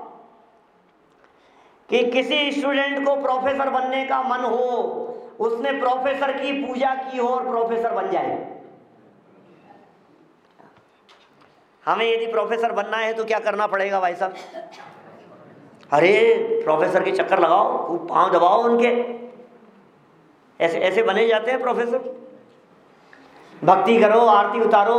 कि किसी स्टूडेंट को प्रोफेसर बनने का मन हो, उसने प्रोफेसर की पूजा की हो और प्रोफेसर बन जाए। हमें यदि प्रोफेसर बनना है तो क्या करना पड़ेगा भाई साहब? अरे प्रोफेसर के चक्कर लगाओ, खूब पांव दबाओ उनके, ऐसे ऐसे बने जाते हैं प्रोफेसर। भक्ति करो, आरती उतारो,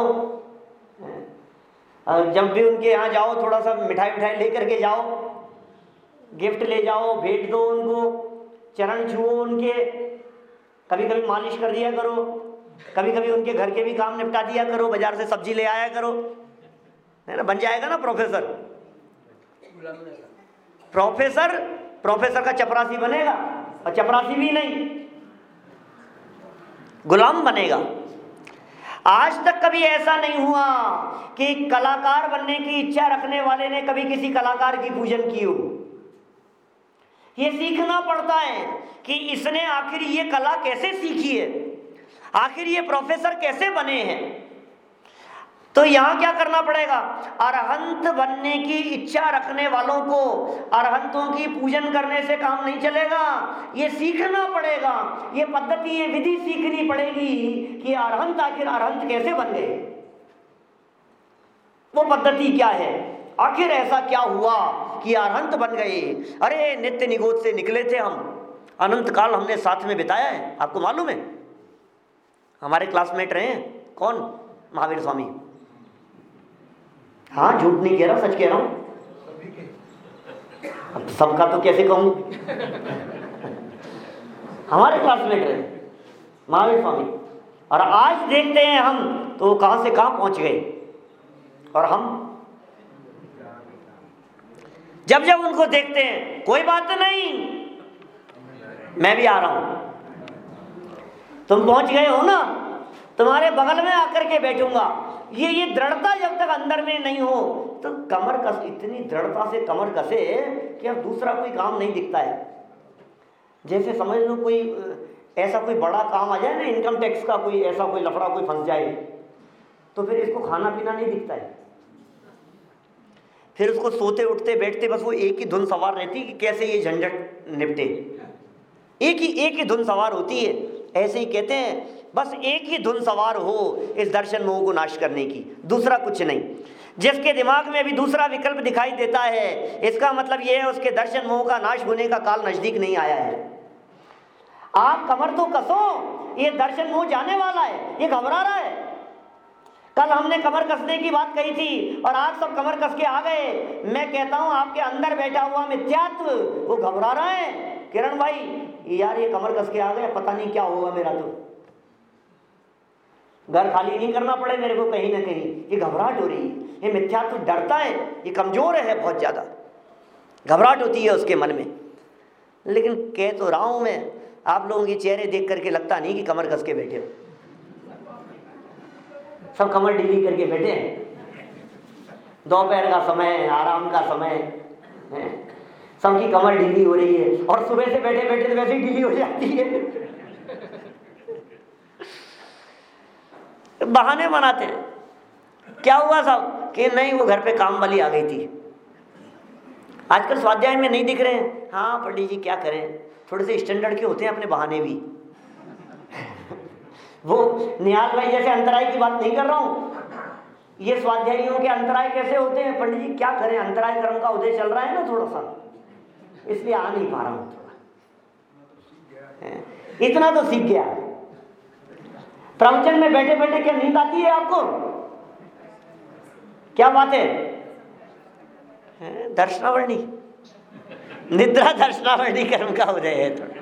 जब भी उनके यहाँ जाओ थोड़ा सा मिठाई मिठाई लेकर के जाओ, गिफ्ट ले जाओ, भेंट दो उनको, चरण छुओ उनके, कभी कभी मालिश कर दिया करो, कभी कभी उनके घर के भी काम निपटा दिया करो, बाजार से सब्जी ले आया करो, है ना? बन जाएगा ना प्रोफेसर। प्रोफेसर प्रोफेसर का चपरासी बनेगा, और चपरासी भी नहीं, गुलाम बनेगा। आज तक कभी ऐसा नहीं हुआ कि कलाकार बनने की इच्छा रखने वाले ने कभी किसी कलाकार की पूजन की हो। ये सीखना पड़ता है कि इसने आखिर ये कला कैसे सीखी है, आखिर ये प्रोफेसर कैसे बने हैं। तो यहां क्या करना पड़ेगा? अरहंत बनने की इच्छा रखने वालों को अरहंतों की पूजन करने से काम नहीं चलेगा, ये सीखना पड़ेगा, ये पद्धति, ये विधि सीखनी पड़ेगी कि अरहंत आखिर अरहंत कैसे बन गए, वो पद्धति क्या है, आखिर ऐसा क्या हुआ कि अरहंत बन गए। अरे नित्य निगोद से निकले थे हम, अनंत काल हमने साथ में बिताया है, आपको मालूम है? हमारे क्लासमेट रहे हैं कौन? महावीर स्वामी। हाँ, झूठ नहीं कह रहा, सच कह रहा हूं। अब सबका तो कैसे कहूं? हमारे क्लासमेट रहे महावीर स्वामी, और आज देखते हैं हम तो कहां से कहां पहुंच गए। और हम जब जब उनको देखते हैं, कोई बात नहीं, मैं भी आ रहा हूं, तुम पहुंच गए हो ना, तुम्हारे बगल में आकर के बैठूंगा। ये ये दृढ़ता जब तक अंदर में नहीं हो तो कमर कस, इतनी दृढ़ता से कमर कसे कि अब दूसरा कोई काम नहीं दिखता है। जैसे समझ लो कोई ऐसा कोई बड़ा काम आ जाए ना, इनकम टैक्स का कोई ऐसा कोई लफड़ा कोई फंस जाए, तो फिर इसको खाना पीना नहीं दिखता है, फिर उसको सोते उठते बैठते बस वो एक ही धुन सवार रहती कि कैसे ये झंझट निपटे, एक ही एक ही धुन सवार होती है। ऐसे ही कहते हैं बस एक ही धुन सवार हो इस दर्शन मोह को नाश करने की, दूसरा कुछ नहीं। जिसके दिमाग में अभी दूसरा विकल्प दिखाई देता है, इसका मतलब यह है उसके दर्शन मोह का नाश होने का काल नजदीक नहीं आया है। आप कमर तो कसो, ये दर्शन मोह जाने वाला है, ये घबरा रहा है। कल हमने कमर कसने की बात कही थी और आज सब कमर कस के आ गए। मैं कहता हूं आपके अंदर बैठा हुआ मिथ्यात्व वो घबरा रहा है। किरण भाई, यार ये कमर कस के आ गए, पता नहीं क्या होगा मेरा, तो घर खाली नहीं करना पड़े मेरे को कहीं ना कहीं, ये घबराहट हो रही है, ये मिथ्यात्व डरता है, ये कमजोर है, बहुत ज्यादा घबराहट होती है उसके मन में। लेकिन कह तो रहा हूं मैं, आप लोगों के चेहरे देख करके लगता नहीं कि कमर कस के बैठे हो, सब कमर ढीली करके बैठे हैं। दोपहर का समय, आराम का समय है, सबकी कमर ढीली हो रही है, और सुबह से बैठे बैठे वैसे ही ढीली हो जाती है। बहाने बनाते हैं। क्या हुआ साहब कि नहीं वो घर पे काम वाली आ गई थी, आजकल स्वाध्याय में नहीं दिख रहे हैं। हाँ पंडित जी क्या करें, थोड़े से स्टैंडर्ड के होते हैं अपने बहाने भी। वो निहाल भाई जैसे अंतराय की बात नहीं कर रहा हूँ, ये स्वाध्यायियों के अंतराय कैसे होते हैं, पंडित जी क्या करें, अंतराय कर्म का उदय चल रहा है ना थोड़ा सा, इसलिए आ नहीं पा रहा हूँ थोड़ा, इतना तो सीख गया। प्रवचन में बैठे बैठे क्या नींद आती है आपको? क्या बात है? दर्शनावरणी, निद्रा दर्शनावरणी कर्म का उदय है। थोड़ा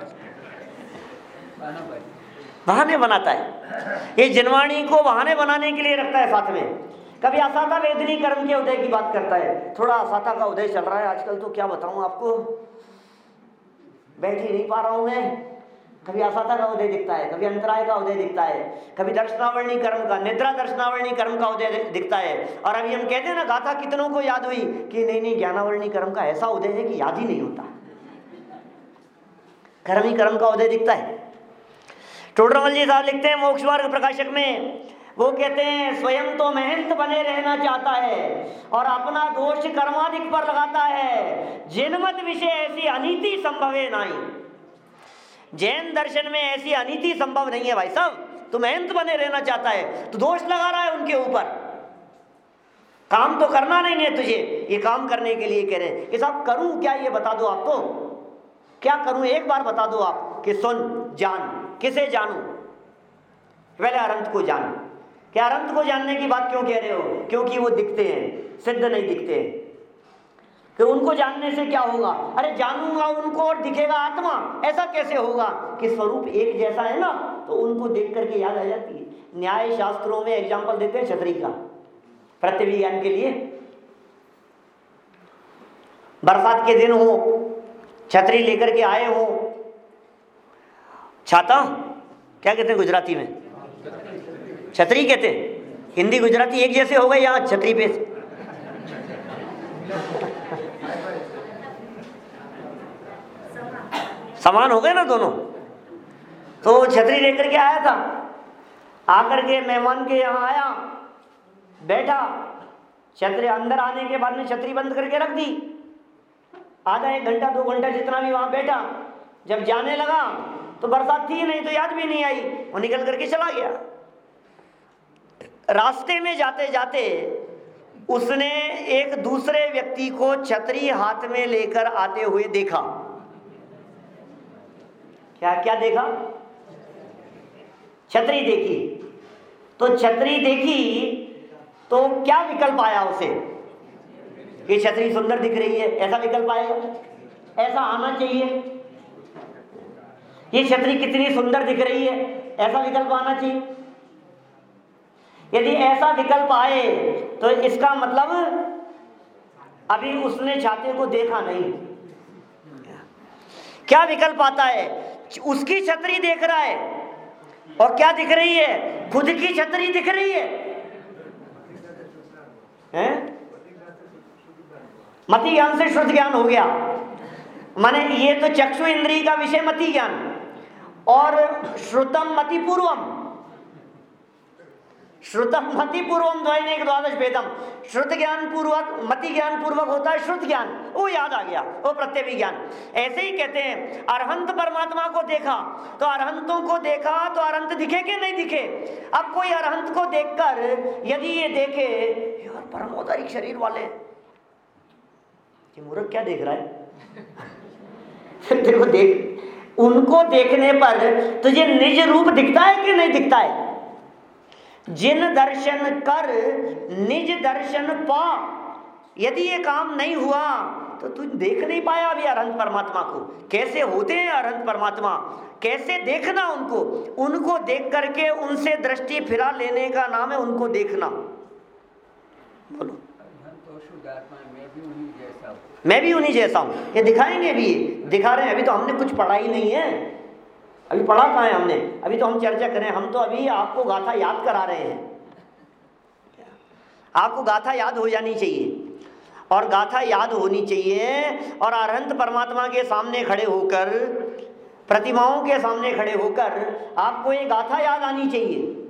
बहाने बनाता है ये, जिनवाणी को बहाने बनाने के लिए रखता है साथ में। कभी असाता वेदनी कर्म के उदय की बात करता है, थोड़ा असाता का उदय चल रहा है आजकल, तो क्या बताऊं आपको, बैठ ही नहीं पा रहा हूं मैं। कभी असाता का उदय दिखता है, कभी अंतराय का उदय दिखता है, कभी दर्शनावरणी कर्म का, निद्रा दर्शनावरणी कर्म का उदय दिखता है। और अभी हम कहते हैं ना, गाथा कितनों को याद हुई कि नहीं नहीं ज्ञानावरणी कर्म का ऐसा उदय है कि याद ही नहीं होता, कर्म ही कर्म का उदय दिखता है। टोडरमल जी साहब लिखते हैं मोक्ष मार्ग प्रकाशक में, वो कहते हैं स्वयं तो महंत बने रहना चाहता है और अपना दोष कर्माधिक पर लगाता है। जिनमत विषय ऐसी अनीति संभव है नहीं, जैन दर्शन में ऐसी अनीति संभव नहीं है भाई साहब। तू महंत बने रहना चाहता है, तू दोष लगा रहा है उनके ऊपर, काम तो करना नहीं है तुझे। ये काम करने के लिए कह रहे हैं कि साहब करूं क्या, ये बता दो आपको, क्या करूं एक बार बता दो आप कि सुन जान। किसे जानूं? पहले अरंत को जान। क्या अरंत को जानने की बात क्यों कह रहे हो? क्योंकि वो दिखते हैं, सिद्ध नहीं दिखते हैं। कि उनको जानने से क्या होगा? अरे जानूंगा उनको और दिखेगा आत्मा, ऐसा कैसे होगा कि स्वरूप एक जैसा है ना, तो उनको देख करके याद आ जाती है। न्याय शास्त्रों में एग्जाम्पल देते हैं छतरी का, प्रत्यभिज्ञान के लिए। बरसात के दिन हो, छतरी लेकर के आए हो, छाता क्या कहते हैं गुजराती में? छतरी कहते हैं। हिंदी गुजराती एक जैसे हो गए यहाँ छतरी पे। समान हो गए ना दोनों। तो छतरी लेकर के आया था, आकर के मेहमान के यहाँ आया, बैठा, छतरी अंदर आने के बाद में छतरी बंद करके रख दी। आधा एक घंटा दो घंटा जितना भी वहां बैठा, जब जाने लगा तो बरसात थी नहीं, तो याद भी नहीं आई, वो निकल करके चला गया। रास्ते में जाते जाते उसने एक दूसरे व्यक्ति को छतरी हाथ में लेकर आते हुए देखा। क्या क्या देखा? छतरी देखी। तो छतरी देखी तो क्या विकल्प आया उसे कि छतरी सुंदर दिख रही है, ऐसा विकल्प आएगा? ऐसा आना चाहिए। ये छतरी कितनी सुंदर दिख रही है, ऐसा विकल्प आना चाहिए। यदि ऐसा विकल्प आए तो इसका मतलब अभी उसने छाते को देखा नहीं। क्या विकल्प आता है? उसकी छतरी देख रहा है और क्या दिख रही है? खुद की छतरी दिख रही है, हैं? मति ज्ञान से श्रुत ज्ञान हो गया। माने ये तो चक्षु इंद्रिय का विषय मति ज्ञान, और श्रुतम मति पूर्वम, श्रुतम मति पूर्वम द्वैनिक द्वादश भेदम। श्रुत ज्ञान पूर्वक, मति ज्ञान पूर्वक होता है श्रुत ज्ञान, वो याद आ गया, वो प्रत्यभिज्ञान। ऐसे ही कहते हैं अरहंत परमात्मा को देखा, तो अरहंतों को देखा तो अरहंत दिखे कि नहीं दिखे? अब कोई अरहंत को देखकर यदि ये देखे यार परमोदारिक शरीर वाले, कि मूर्ख क्या देख रहा है? तेरे को देख, उनको देखने पर तुझे निज रूप दिखता है कि नहीं दिखता है? जिन दर्शन कर निज दर्शन पा। यदि ये काम नहीं हुआ तो तू देख नहीं पाया अभी अरहंत परमात्मा को। कैसे होते हैं अरहंत परमात्मा, कैसे देखना उनको? उनको देख करके उनसे दृष्टि फिरा लेने का नाम है उनको देखना। बोलो, मैं भी उन्हीं जैसा हूं। ये दिखाएंगे भी, दिखा रहे हैं। अभी तो हमने कुछ पढ़ा ही नहीं है, अभी पढ़ा कहाँ है हमने? अभी तो हम चर्चा करें, हम तो अभी आपको गाथा याद करा रहे हैं। आपको गाथा याद हो जानी चाहिए, और गाथा याद होनी चाहिए। और अरहंत परमात्मा के सामने खड़े होकर, प्रतिमाओं के सामने खड़े होकर आपको ये गाथा याद आनी चाहिए।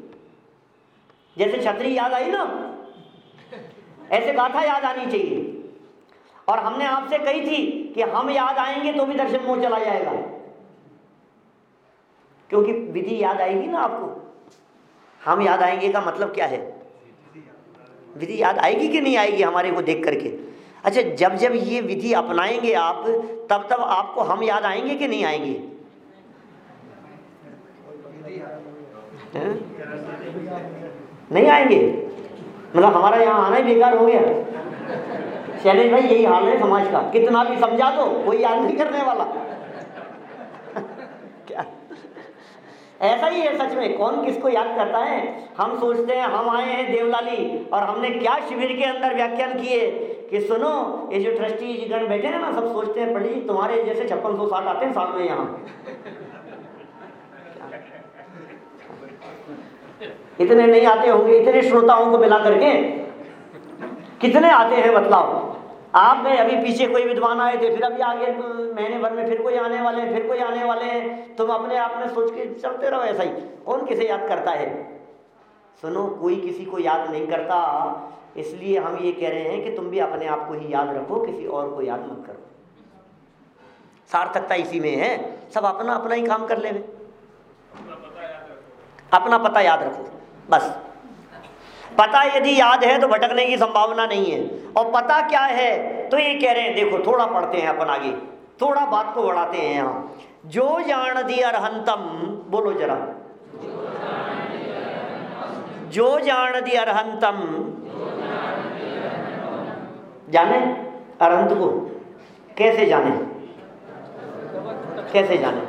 जैसे छतरी याद आई ना, ऐसे गाथा याद आनी चाहिए। और हमने आपसे कही थी कि हम याद आएंगे तो भी दर्शन मोह चला जाएगा, क्योंकि विधि याद आएगी ना आपको। हम याद आएंगे का मतलब क्या है? विधि याद आएगी कि नहीं आएगी हमारे को देख करके? अच्छा, जब जब ये विधि अपनाएंगे आप, तब तब आपको हम याद आएंगे कि नहीं आएंगे? नहीं आएंगे, मतलब हमारा यहाँ आना ही बेकार हो गया। शैलेश भाई, यही हाल है समाज का, कितना भी समझा दो कोई याद नहीं करने वाला। क्या ऐसा ही है सच में, कौन किसको याद करता है? हम सोचते हैं हम आए हैं देवलाली और हमने क्या शिविर के अंदर व्याख्यान किए कि सुनो, ये जो ट्रस्टी गण बैठे हैं ना, सब सोचते हैं पंडित जी तुम्हारे जैसे छप्पन सौ साठ आते हैं साल में यहाँ। इतने नहीं आते होंगे, इतने श्रोताओं को मिला करके कितने आते हैं बतलाओ? आप में अभी पीछे कोई विद्वान आए थे, फिर अभी आगे महीने भर में फिर कोई आने वाले हैं, फिर कोई आने वाले हैं। तुम अपने आप में सोच के चलते रहो ऐसा ही। कौन किसे याद करता है? सुनो, कोई किसी को याद नहीं करता, इसलिए हम ये कह रहे हैं कि तुम भी अपने आप को ही याद रखो, किसी और को याद मत करो। सार्थकता इसी में है, सब अपना अपना ही काम कर ले, अपना पता याद रखो बस। पता यदि याद है तो भटकने की संभावना नहीं है। और पता क्या है तो ये कह रहे हैं, देखो थोड़ा पढ़ते हैं अपन आगे, थोड़ा बात को बढ़ाते हैं यहाँ। जो जान दी अरहंतम, बोलो जरा, जो जान दी अरहंतम, जाने अरहंत को कैसे जाने? कैसे जाने?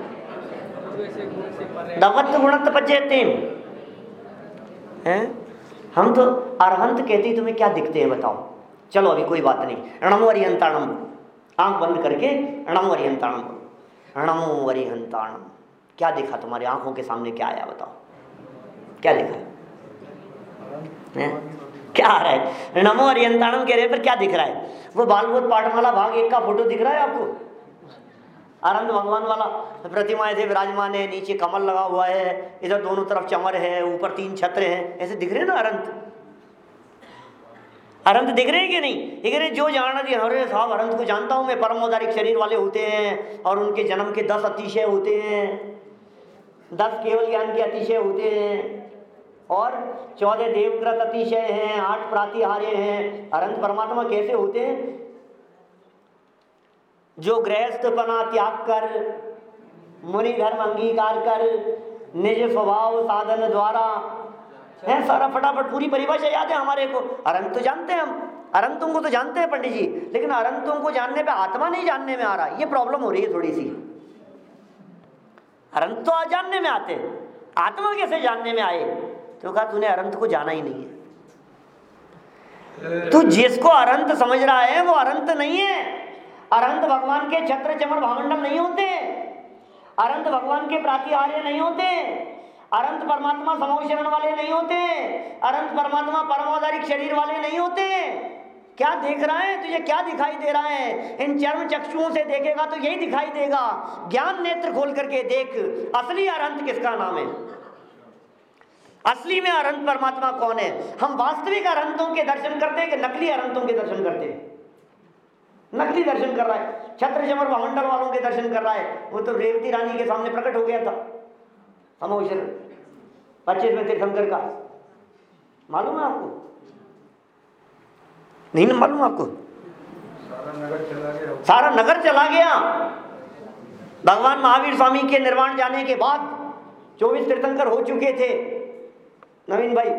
दवत गुणत पचेतीन हैं। हम तो अरहंत कहते ही तुम्हें क्या दिखते हैं बताओ? चलो अभी कोई बात नहीं, णमो अरिहंताणम, आंख बंद करके णमो अरिहंताणम, णमो अरिहंताणम। क्या दिखा तुम्हारी आंखों के सामने? क्या आया बताओ? क्या दिखा है? क्या आ रहा है? नमो अरिहंताणम कह रहे हैं, पर क्या दिख रहा है? वो बालबोध पाठमाला भाग एक का फोटो दिख रहा है आपको? अरहंत भगवान वाला प्रतिमाएं थे विराजमान है, नीचे कमल लगा हुआ है, इधर दोनों तरफ चमर है, ऊपर तीन छत्र हैं, ऐसे दिख रहे हैं ना अरहंत? अरहंत दिख रहे हैं कि नहीं? दिख रहे? जो जान दी, अरे साहब अरहंत को जानता हूं मैं, परम औदारिक शरीर वाले होते हैं और उनके जन्म के दस अतिशय होते हैं, दस केवल ज्ञान के अतिशय होते हैं और चौदह देवकृत अतिशय हैं, आठ प्रातिहार्य हैं। अरहंत परमात्मा कैसे होते हैं? जो गृहस्थपना त्याग कर, मुनि धर्म अंगीकार कर, निज स्वभाव साधन द्वारा है, सारा फटाफट पूरी परिभाषा याद है हमारे को। अरहंत तो जानते हैं हम, अरहंतों को तो जानते हैं पंडित जी, लेकिन अरहंतों को जानने पे आत्मा नहीं जानने में आ रहा, ये प्रॉब्लम हो रही है थोड़ी सी। अरहंत तो जानने में आते, आत्मा कैसे जानने में आए? तो कहा तूने अरहंत को जाना ही नहीं है। तू जिसको अरहंत समझ रहा है वो अरहंत नहीं है। अरहंत भगवान के छत्र चमर भामंडल नहीं होते, अरहंत भगवान के प्रातिहार्य नहीं होते, अरहंत परमात्मा समूह शरण वाले नहीं होते, अरहंत परमात्मा परमाधारिक शरीर वाले नहीं होते। क्या देख रहा है तुझे? क्या दिखाई दे रहा है? इन चर्म चक्षुओं से देखेगा तो यही दिखाई देगा। ज्ञान नेत्र खोल करके देख, असली अरहंत किसका नाम है? असली में अरहंत परमात्मा कौन है? हम वास्तविक अरहंतों के दर्शन करते हैं कि नकली अरहंतों के दर्शन करते हैं? नकली दर्शन कर रहा है, छत्र चमर भामंडल वालों के दर्शन कर रहा है। वो तो रेवती रानी के सामने प्रकट हो गया था समोशर पच्चीस में तीर्थंकर का, मालूम है आपको? नहीं ना मालूम आपको? सारा नगर चला गया, सारा नगर चला गया। भगवान महावीर स्वामी के निर्वाण जाने के बाद चौबीस तीर्थंकर हो चुके थे। नवीन भाई,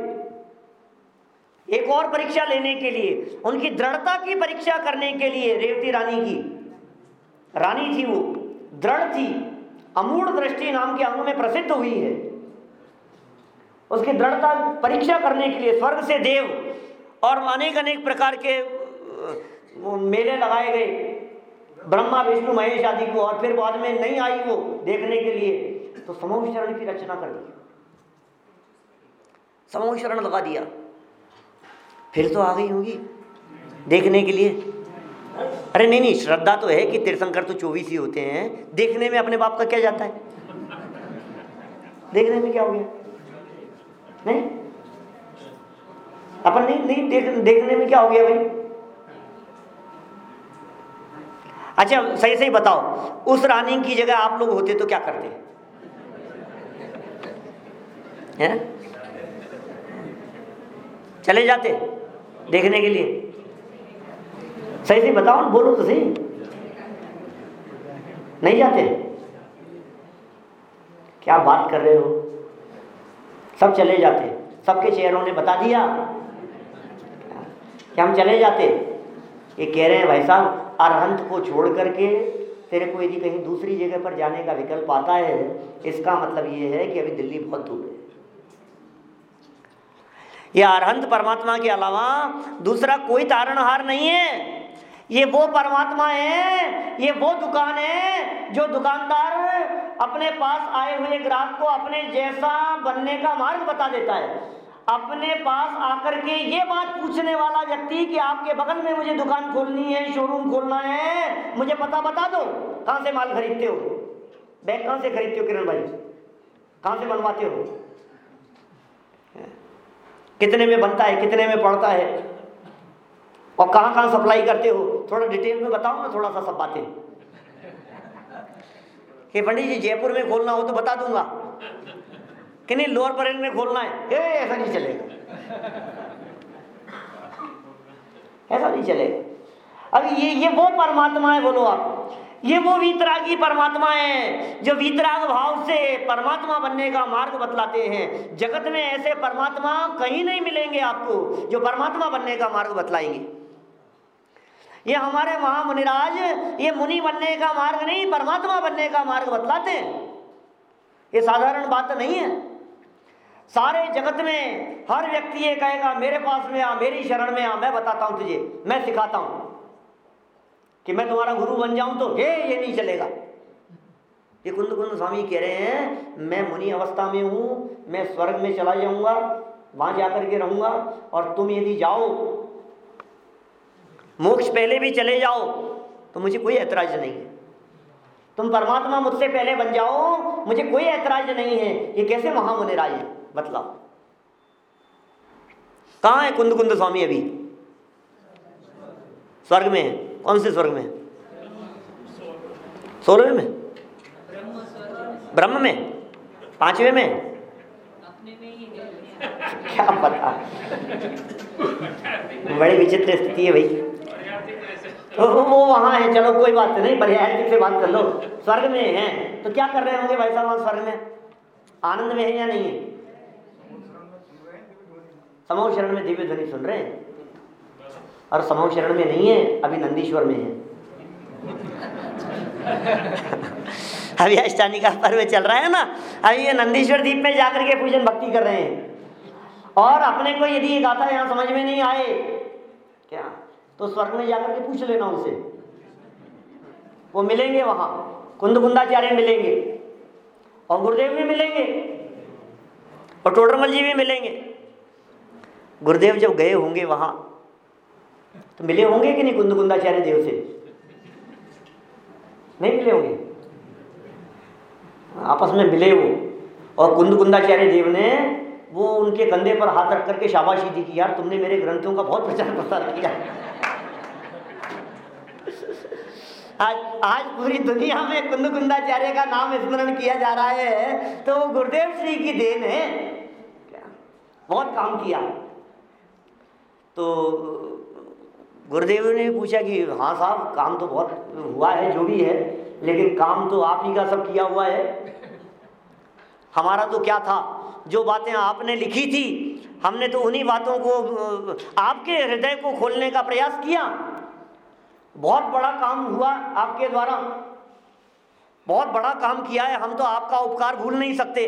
एक और परीक्षा लेने के लिए, उनकी दृढ़ता की परीक्षा करने के लिए, रेवती रानी की रानी थी, वो दृढ़ थी, अमूढ़ दृष्टि नाम के अंग में प्रसिद्ध हुई है। उसकी दृढ़ता परीक्षा करने के लिए स्वर्ग से देव और अनेक अनेक प्रकार के मेले लगाए गए, ब्रह्मा विष्णु महेश आदि को, और फिर बाद में नहीं आई वो देखने के लिए, तो समूह शरण की रचना कर दी, समूह शरण लगा दिया। फिर तो आ गई होगी देखने के लिए। अरे नहीं नहीं, श्रद्धा तो है कि तीर्थंकर तो चौबीस ही होते हैं, देखने में अपने बाप का क्या जाता है? देखने में क्या हो गया? नहीं अपन नहीं नहीं देख, देखने में क्या हो गया भाई? अच्छा सही सही बताओ, उस रानी की जगह आप लोग होते तो क्या करते हैं? चले जाते देखने के लिए? सही सही बताओ, बोलो तो सही। नहीं जाते? क्या बात कर रहे हो, सब चले जाते। सबके चेहरों ने बता दिया कि हम चले जाते। ये कह रहे हैं भाई साहब, अरहंत को छोड़ करके तेरे को यदि कहीं दूसरी जगह पर जाने का विकल्प आता है, इसका मतलब ये है कि अभी दिल्ली बहुत दूर है। ये अरहंत परमात्मा के अलावा दूसरा कोई तारणहार नहीं है। ये वो परमात्मा है, ये वो दुकान है जो दुकानदार अपने पास आए हुए ग्राहक को अपने जैसा बनने का मार्ग बता देता है। अपने पास आकर के ये बात पूछने वाला व्यक्ति कि आपके बगल में मुझे दुकान खोलनी है, शोरूम खोलना है, मुझे पता बता दो, कहाँ से माल खरीदते हो, बैग कहाँ से खरीदते हो किरण भाई, कहाँ से बनवाते हो, कितने में बनता है, कितने में पड़ता है, और कहाँ कहाँ सप्लाई करते हो, थोड़ा डिटेल में बताओ ना, थोड़ा सा सब बातें। कि पंडित जी जयपुर में खोलना हो तो बता दूंगा, कि नहीं लोअर परेल में खोलना है, ए, ऐसा नहीं चलेगा, ऐसा नहीं चलेगा। अब ये ये वो परमात्मा है, बोलो आप, ये वो वीतरागी परमात्मा है जो वीतराग भाव से परमात्मा बनने का मार्ग बतलाते हैं। जगत में ऐसे परमात्मा कहीं नहीं मिलेंगे आपको जो परमात्मा बनने का मार्ग बतलाएंगे। ये हमारे महामुनिराज ये मुनि बनने का मार्ग नहीं, परमात्मा बनने का मार्ग बतलाते हैं। ये साधारण बात नहीं है। सारे जगत में हर व्यक्ति ये कहेगा मेरे पास में आ, मेरी शरण में आ, मैं बताता हूं तुझे, मैं सिखाता हूं कि मैं तुम्हारा गुरु बन जाऊं, तो हे ये नहीं चलेगा। ये कुंद कुंद स्वामी कह रहे हैं मैं मुनि अवस्था में हूं, मैं स्वर्ग में चला जाऊंगा, वहां जाकर के रहूंगा, और तुम यदि जाओ मोक्ष पहले भी चले जाओ तो मुझे कोई ऐतराज नहीं है। तुम परमात्मा मुझसे पहले बन जाओ, मुझे कोई ऐतराज नहीं है। ये कैसे महामुनिराज है बतलाओ? कहाँ है कुंद कुंद स्वामी? अभी स्वर्ग में है। कौन से स्वर्ग में? सोलहवें में, ब्रह्म में, पांचवें में, क्या पता, बड़ी विचित्र स्थिति है भाई। तो वो वहां है, चलो कोई बात नहीं, पर्याय से बात कर लो। स्वर्ग में है तो क्या कर रहे होंगे भाई साहब वहां स्वर्ग में? आनंद में है या नहीं है? समूह शरण में दिव्य ध्वनि सुन रहे हैं, और समूह शरण में नहीं है, अभी नंदीश्वर में है। अभी अष्टानी का पर्व चल रहा है ना, अभी ये नंदीश्वर द्वीप में जाकर के पूजन भक्ति कर रहे हैं। और अपने को यदि ये गाथा यहाँ समझ में नहीं आए क्या, तो स्वर्ग में जाकर के पूछ लेना उनसे, वो मिलेंगे वहां, कुंद कुंदाचार्य मिलेंगे, और गुरुदेव भी मिलेंगे, और टोडरमल जी भी मिलेंगे। गुरुदेव जब गए होंगे वहां तो मिले होंगे कि नहीं कुंद कुंदाचार्य देव से? नहीं मिले होंगे, आपस में मिले वो, और कुंद कुंदाचार्य देव ने वो उनके कंधे पर हाथ रख करके शाबाशी दी कि यार तुमने मेरे ग्रंथों का बहुत प्रचार प्रसार किया। आज आज पूरी दुनिया में कुंद कुंदाचार्य का नाम स्मरण किया जा रहा है, तो वो गुरुदेव श्री की देन है, क्या बहुत काम किया। तो गुरुदेव ने पूछा कि हाँ साहब काम तो बहुत हुआ है, जो भी है, लेकिन काम तो आप ही का सब किया हुआ है, हमारा तो क्या था, जो बातें आपने लिखी थी हमने तो उन्हीं बातों को, आपके हृदय को खोलने का प्रयास किया। बहुत बड़ा काम हुआ आपके द्वारा, बहुत बड़ा काम किया है, हम तो आपका उपकार भूल नहीं सकते।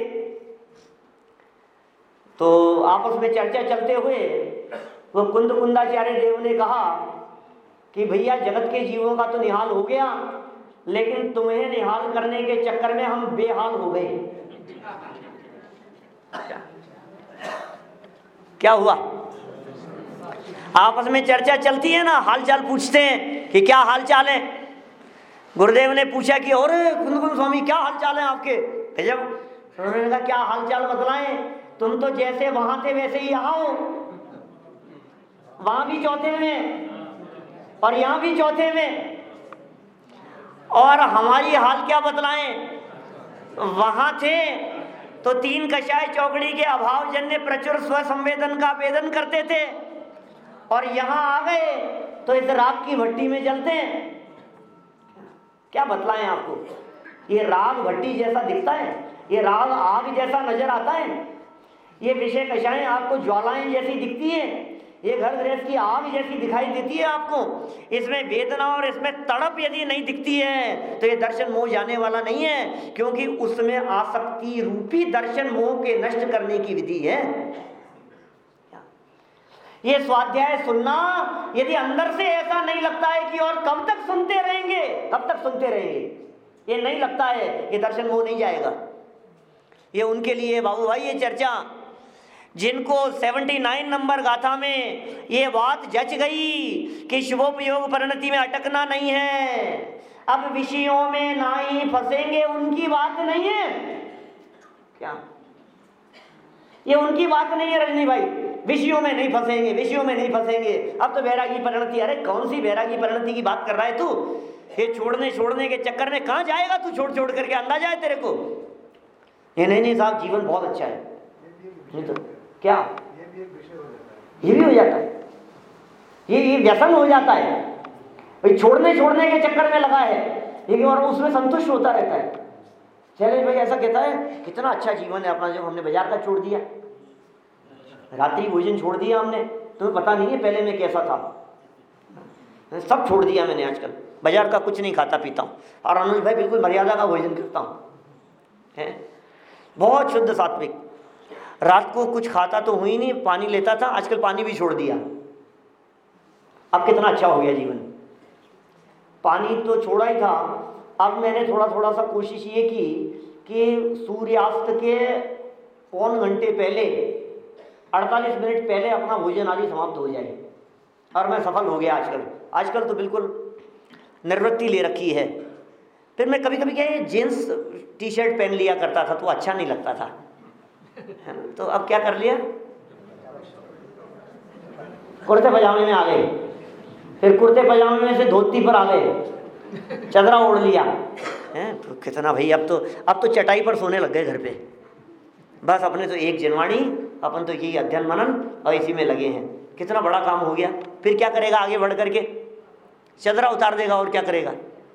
तो आपस में चर्चा चलते हुए वो कुंद कुंदाचार्य देव ने कहा कि भैया जगत के जीवों का तो निहाल हो गया, लेकिन तुम्हें निहाल करने के चक्कर में हम बेहाल हो गए। क्या हुआ? आपस में चर्चा चलती है ना, हालचाल पूछते हैं कि क्या हालचाल है। गुरुदेव ने पूछा कि और कुंद कुंद स्वामी क्या हालचाल है आपके? जब उन्होंने कहा क्या हालचाल बतलाएं, तुम तो जैसे वहां थे वैसे ही यहाँ हो, वहां भी चौथे में और यहाँ भी चौथे में। और हमारी हाल क्या बतलाएं? वहां थे तो तीन कषाय चौकड़ी के अभाव जन्य प्रचुर स्व संवेदन का वेदन करते थे, और यहां आ गए तो इस राग की भट्टी में जलते हैं। क्या बतलाएं आपको? ये राग भट्टी जैसा दिखता है, ये राग आग जैसा नजर आता है, ये विषय कषाएं आपको ज्वालाएं जैसी दिखती हैं, ये घर गृहस्थ की आग जैसी दिखाई देती है आपको। इसमें वेदना और इसमें तड़प यदि नहीं दिखती है तो ये दर्शन मोह जाने वाला नहीं है, क्योंकि उसमें आसक्ति रूपी दर्शन मोह के नष्ट करने की विधि है। ये स्वाध्याय सुनना यदि अंदर से ऐसा नहीं लगता है कि और कब तक सुनते रहेंगे, कब तक सुनते रहेंगे, ये नहीं लगता है, ये दर्शन मोह नहीं जाएगा। ये उनके लिए बाबू भाई ये चर्चा, जिनको उन्यासी नंबर गाथा में ये बात जच गई कि शुभोपयोग परिणति में अटकना नहीं है, अब विषयों में ना ही फंसेंगे, उनकी बात नहीं है। क्या ये उनकी बात नहीं है रजनी भाई? विषयों में नहीं फंसेंगे, विषयों में नहीं फंसेंगे, अब तो वैरागी परिणति। अरे कौन सी वैरागी परिणति की बात कर रहा है तू? ये छोड़ने छोड़ने के चक्कर में कहां जाएगा तू? छोड़ छोड़ करके अंदाजा है तेरे को? ये नहीं नहीं साहब, जीवन बहुत अच्छा है। नहीं तो क्या ये भी हो जाता है, ये ये व्यसन हो जाता है भाई, छोड़ने छोड़ने के चक्कर में लगा है, लेकिन और उसमें संतुष्ट होता रहता है। चले भाई ऐसा कहता है कितना अच्छा जीवन है अपना, जब हमने बाजार का छोड़ दिया, रात्रि भोजन छोड़ दिया हमने, तुम्हें पता नहीं है पहले मैं कैसा था, सब छोड़ दिया मैंने, आजकल बाजार का कुछ नहीं खाता पीता हूँ, और अनुज भाई बिल्कुल मर्यादा का भोजन करता हूँ, है बहुत शुद्ध सात्विक। रात को कुछ खाता तो हुई नहीं, पानी लेता था, आजकल पानी भी छोड़ दिया। अब कितना अच्छा हो गया जीवन। पानी तो छोड़ा ही था, अब मैंने थोड़ा थोड़ा सा कोशिश ये की कि सूर्यास्त के पौन घंटे पहले, अड़तालीस मिनट पहले अपना भोजन आदि समाप्त हो जाए, और मैं सफल हो गया आजकल। आजकल तो बिल्कुल निवृत्ति ले रखी है। फिर मैं कभी कभी क्या ये जीन्स टी शर्ट पहन लिया करता था तो अच्छा नहीं लगता था, है ना? तो अब क्या कर लिया, कुर्ते पजामे में आ गए, फिर कुर्ते पजामे में से धोती पर आ गए, चदरा ओढ़ लिया है। तो कितना भाई, अब तो अब तो चटाई पर सोने लग गए घर पे, बस अपने तो एक जनवाणी, अपन तो यही अध्ययन मनन और इसी में लगे हैं। कितना बड़ा काम हो गया। फिर क्या करेगा आगे बढ़ करके? चदरा उतार देगा और क्या करेगा,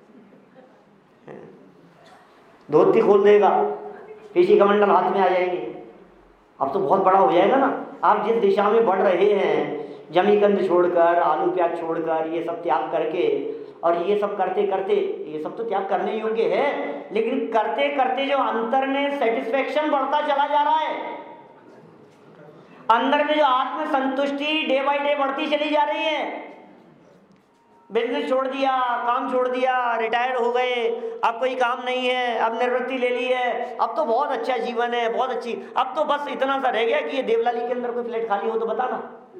धोती खोल देगा, पीछे कमंडल हाथ में आ जाएंगे। अब तो बहुत बड़ा हो जाएगा ना। आप जिस दिशा में बढ़ रहे हैं, जमीकंद छोड़कर, आलू प्याज छोड़कर, ये सब त्याग करके, और ये सब करते करते, ये सब तो त्याग करने योग्य है, लेकिन करते करते जो अंतर में सेटिस्फेक्शन बढ़ता चला जा रहा है, अंदर में जो आत्म संतुष्टि डे बाय डे बढ़ती चली जा रही है। बिजनेस छोड़ दिया, काम छोड़ दिया, रिटायर हो गए, अब कोई काम नहीं है, अब निवृत्ति ले ली है, अब तो बहुत अच्छा जीवन है, बहुत अच्छी। अब तो बस इतना सा रह गया कि ये देवलाली के अंदर कोई फ्लैट खाली हो तो बताना,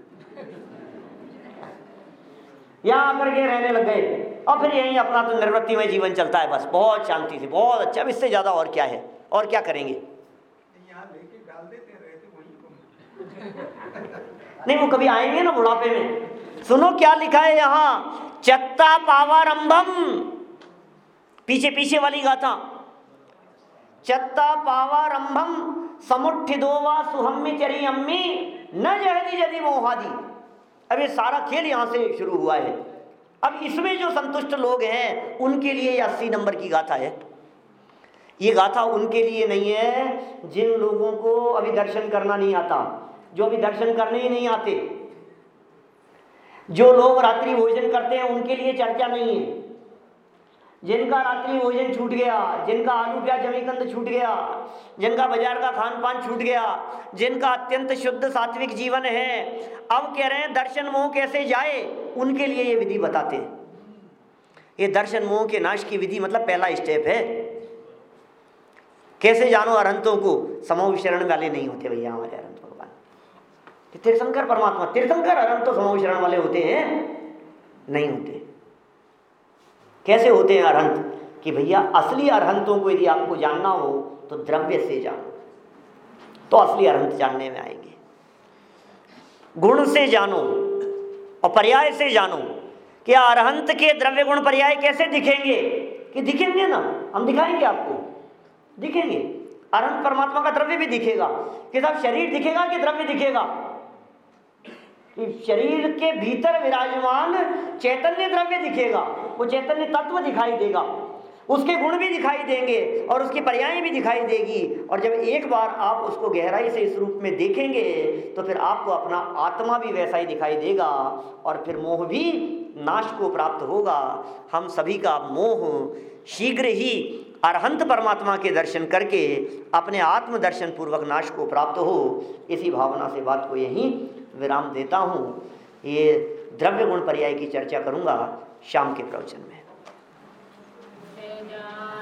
यहाँ आकर के रहने लग गए, और फिर यहीं अपना तो निवृत्ति में जीवन चलता है, बस बहुत शांति से, बहुत अच्छा। अब इससे ज्यादा और क्या है, और क्या करेंगे? नहीं, वो कभी आएंगे ना बुढ़ापे में। सुनो क्या लिखा है यहाँ, चत्ता पावारंभम, पीछे पीछे वाली गाथा, चत्ता पावारंभम समुत्थितो वा सुहम्मि चरी अम्मी न जहदी जदि मोहादि। अब ये सारा खेल यहाँ से शुरू हुआ है। अब इसमें जो संतुष्ट लोग हैं उनके लिए ये अस्सी नंबर की गाथा है। ये गाथा उनके लिए नहीं है जिन लोगों को अभी दर्शन करना नहीं आता, जो अभी दर्शन करने ही नहीं आते। जो लोग रात्रि भोजन करते हैं उनके लिए चर्चा नहीं है। जिनका रात्रि भोजन छूट गया, जिनका आलू प्याज जमीकंद छूट गया, जिनका बाजार का खान पान छूट गया, जिनका अत्यंत शुद्ध सात्विक जीवन है, अब कह रहे हैं दर्शन मोह कैसे जाए, उनके लिए ये विधि बताते हैं। ये दर्शन मोह के नाश की विधि मतलब पहला स्टेप है। कैसे जानो अरहंतों को? समूह शरण वाले नहीं होते भैया हमारे अरहंत भगवान। तीर्थंकर परमात्मा, तीर्थंकर अरहंत तो समूह शरण वाले होते हैं? नहीं होते। कैसे होते हैं अरहंत? कि भैया असली अरहंतों को यदि आपको जानना हो तो द्रव्य से जानो, तो असली अरहंत जानने में आएंगे। गुण से जानो और पर्याय से जानो कि अरहंत के द्रव्य गुण पर्याय कैसे दिखेंगे, कि दिखेंगे ना, हम दिखाएंगे आपको, दिखेंगे। अनंत परमात्मा का द्रव्य भी दिखेगा कि साहब शरीर दिखेगा कि द्रव्य दिखेगा? कि शरीर के भीतर विराजमान चैतन्य द्रव्य दिखेगा, वो चैतन्य तत्व दिखाई देगा, उसके गुण भी दिखाई देंगे और उसकी पर्याय भी दिखाई देगी। और जब एक बार आप उसको गहराई से इस रूप में देखेंगे तो फिर आपको अपना आत्मा भी वैसा ही दिखाई देगा और फिर मोह भी नाश को प्राप्त होगा। हम सभी का मोह शीघ्र ही अरहंत परमात्मा के दर्शन करके अपने आत्म दर्शन पूर्वक नाश को प्राप्त हो, इसी भावना से बात को यहीं विराम देता हूँ। ये द्रव्य गुण पर्याय की चर्चा करूँगा शाम के प्रवचन में।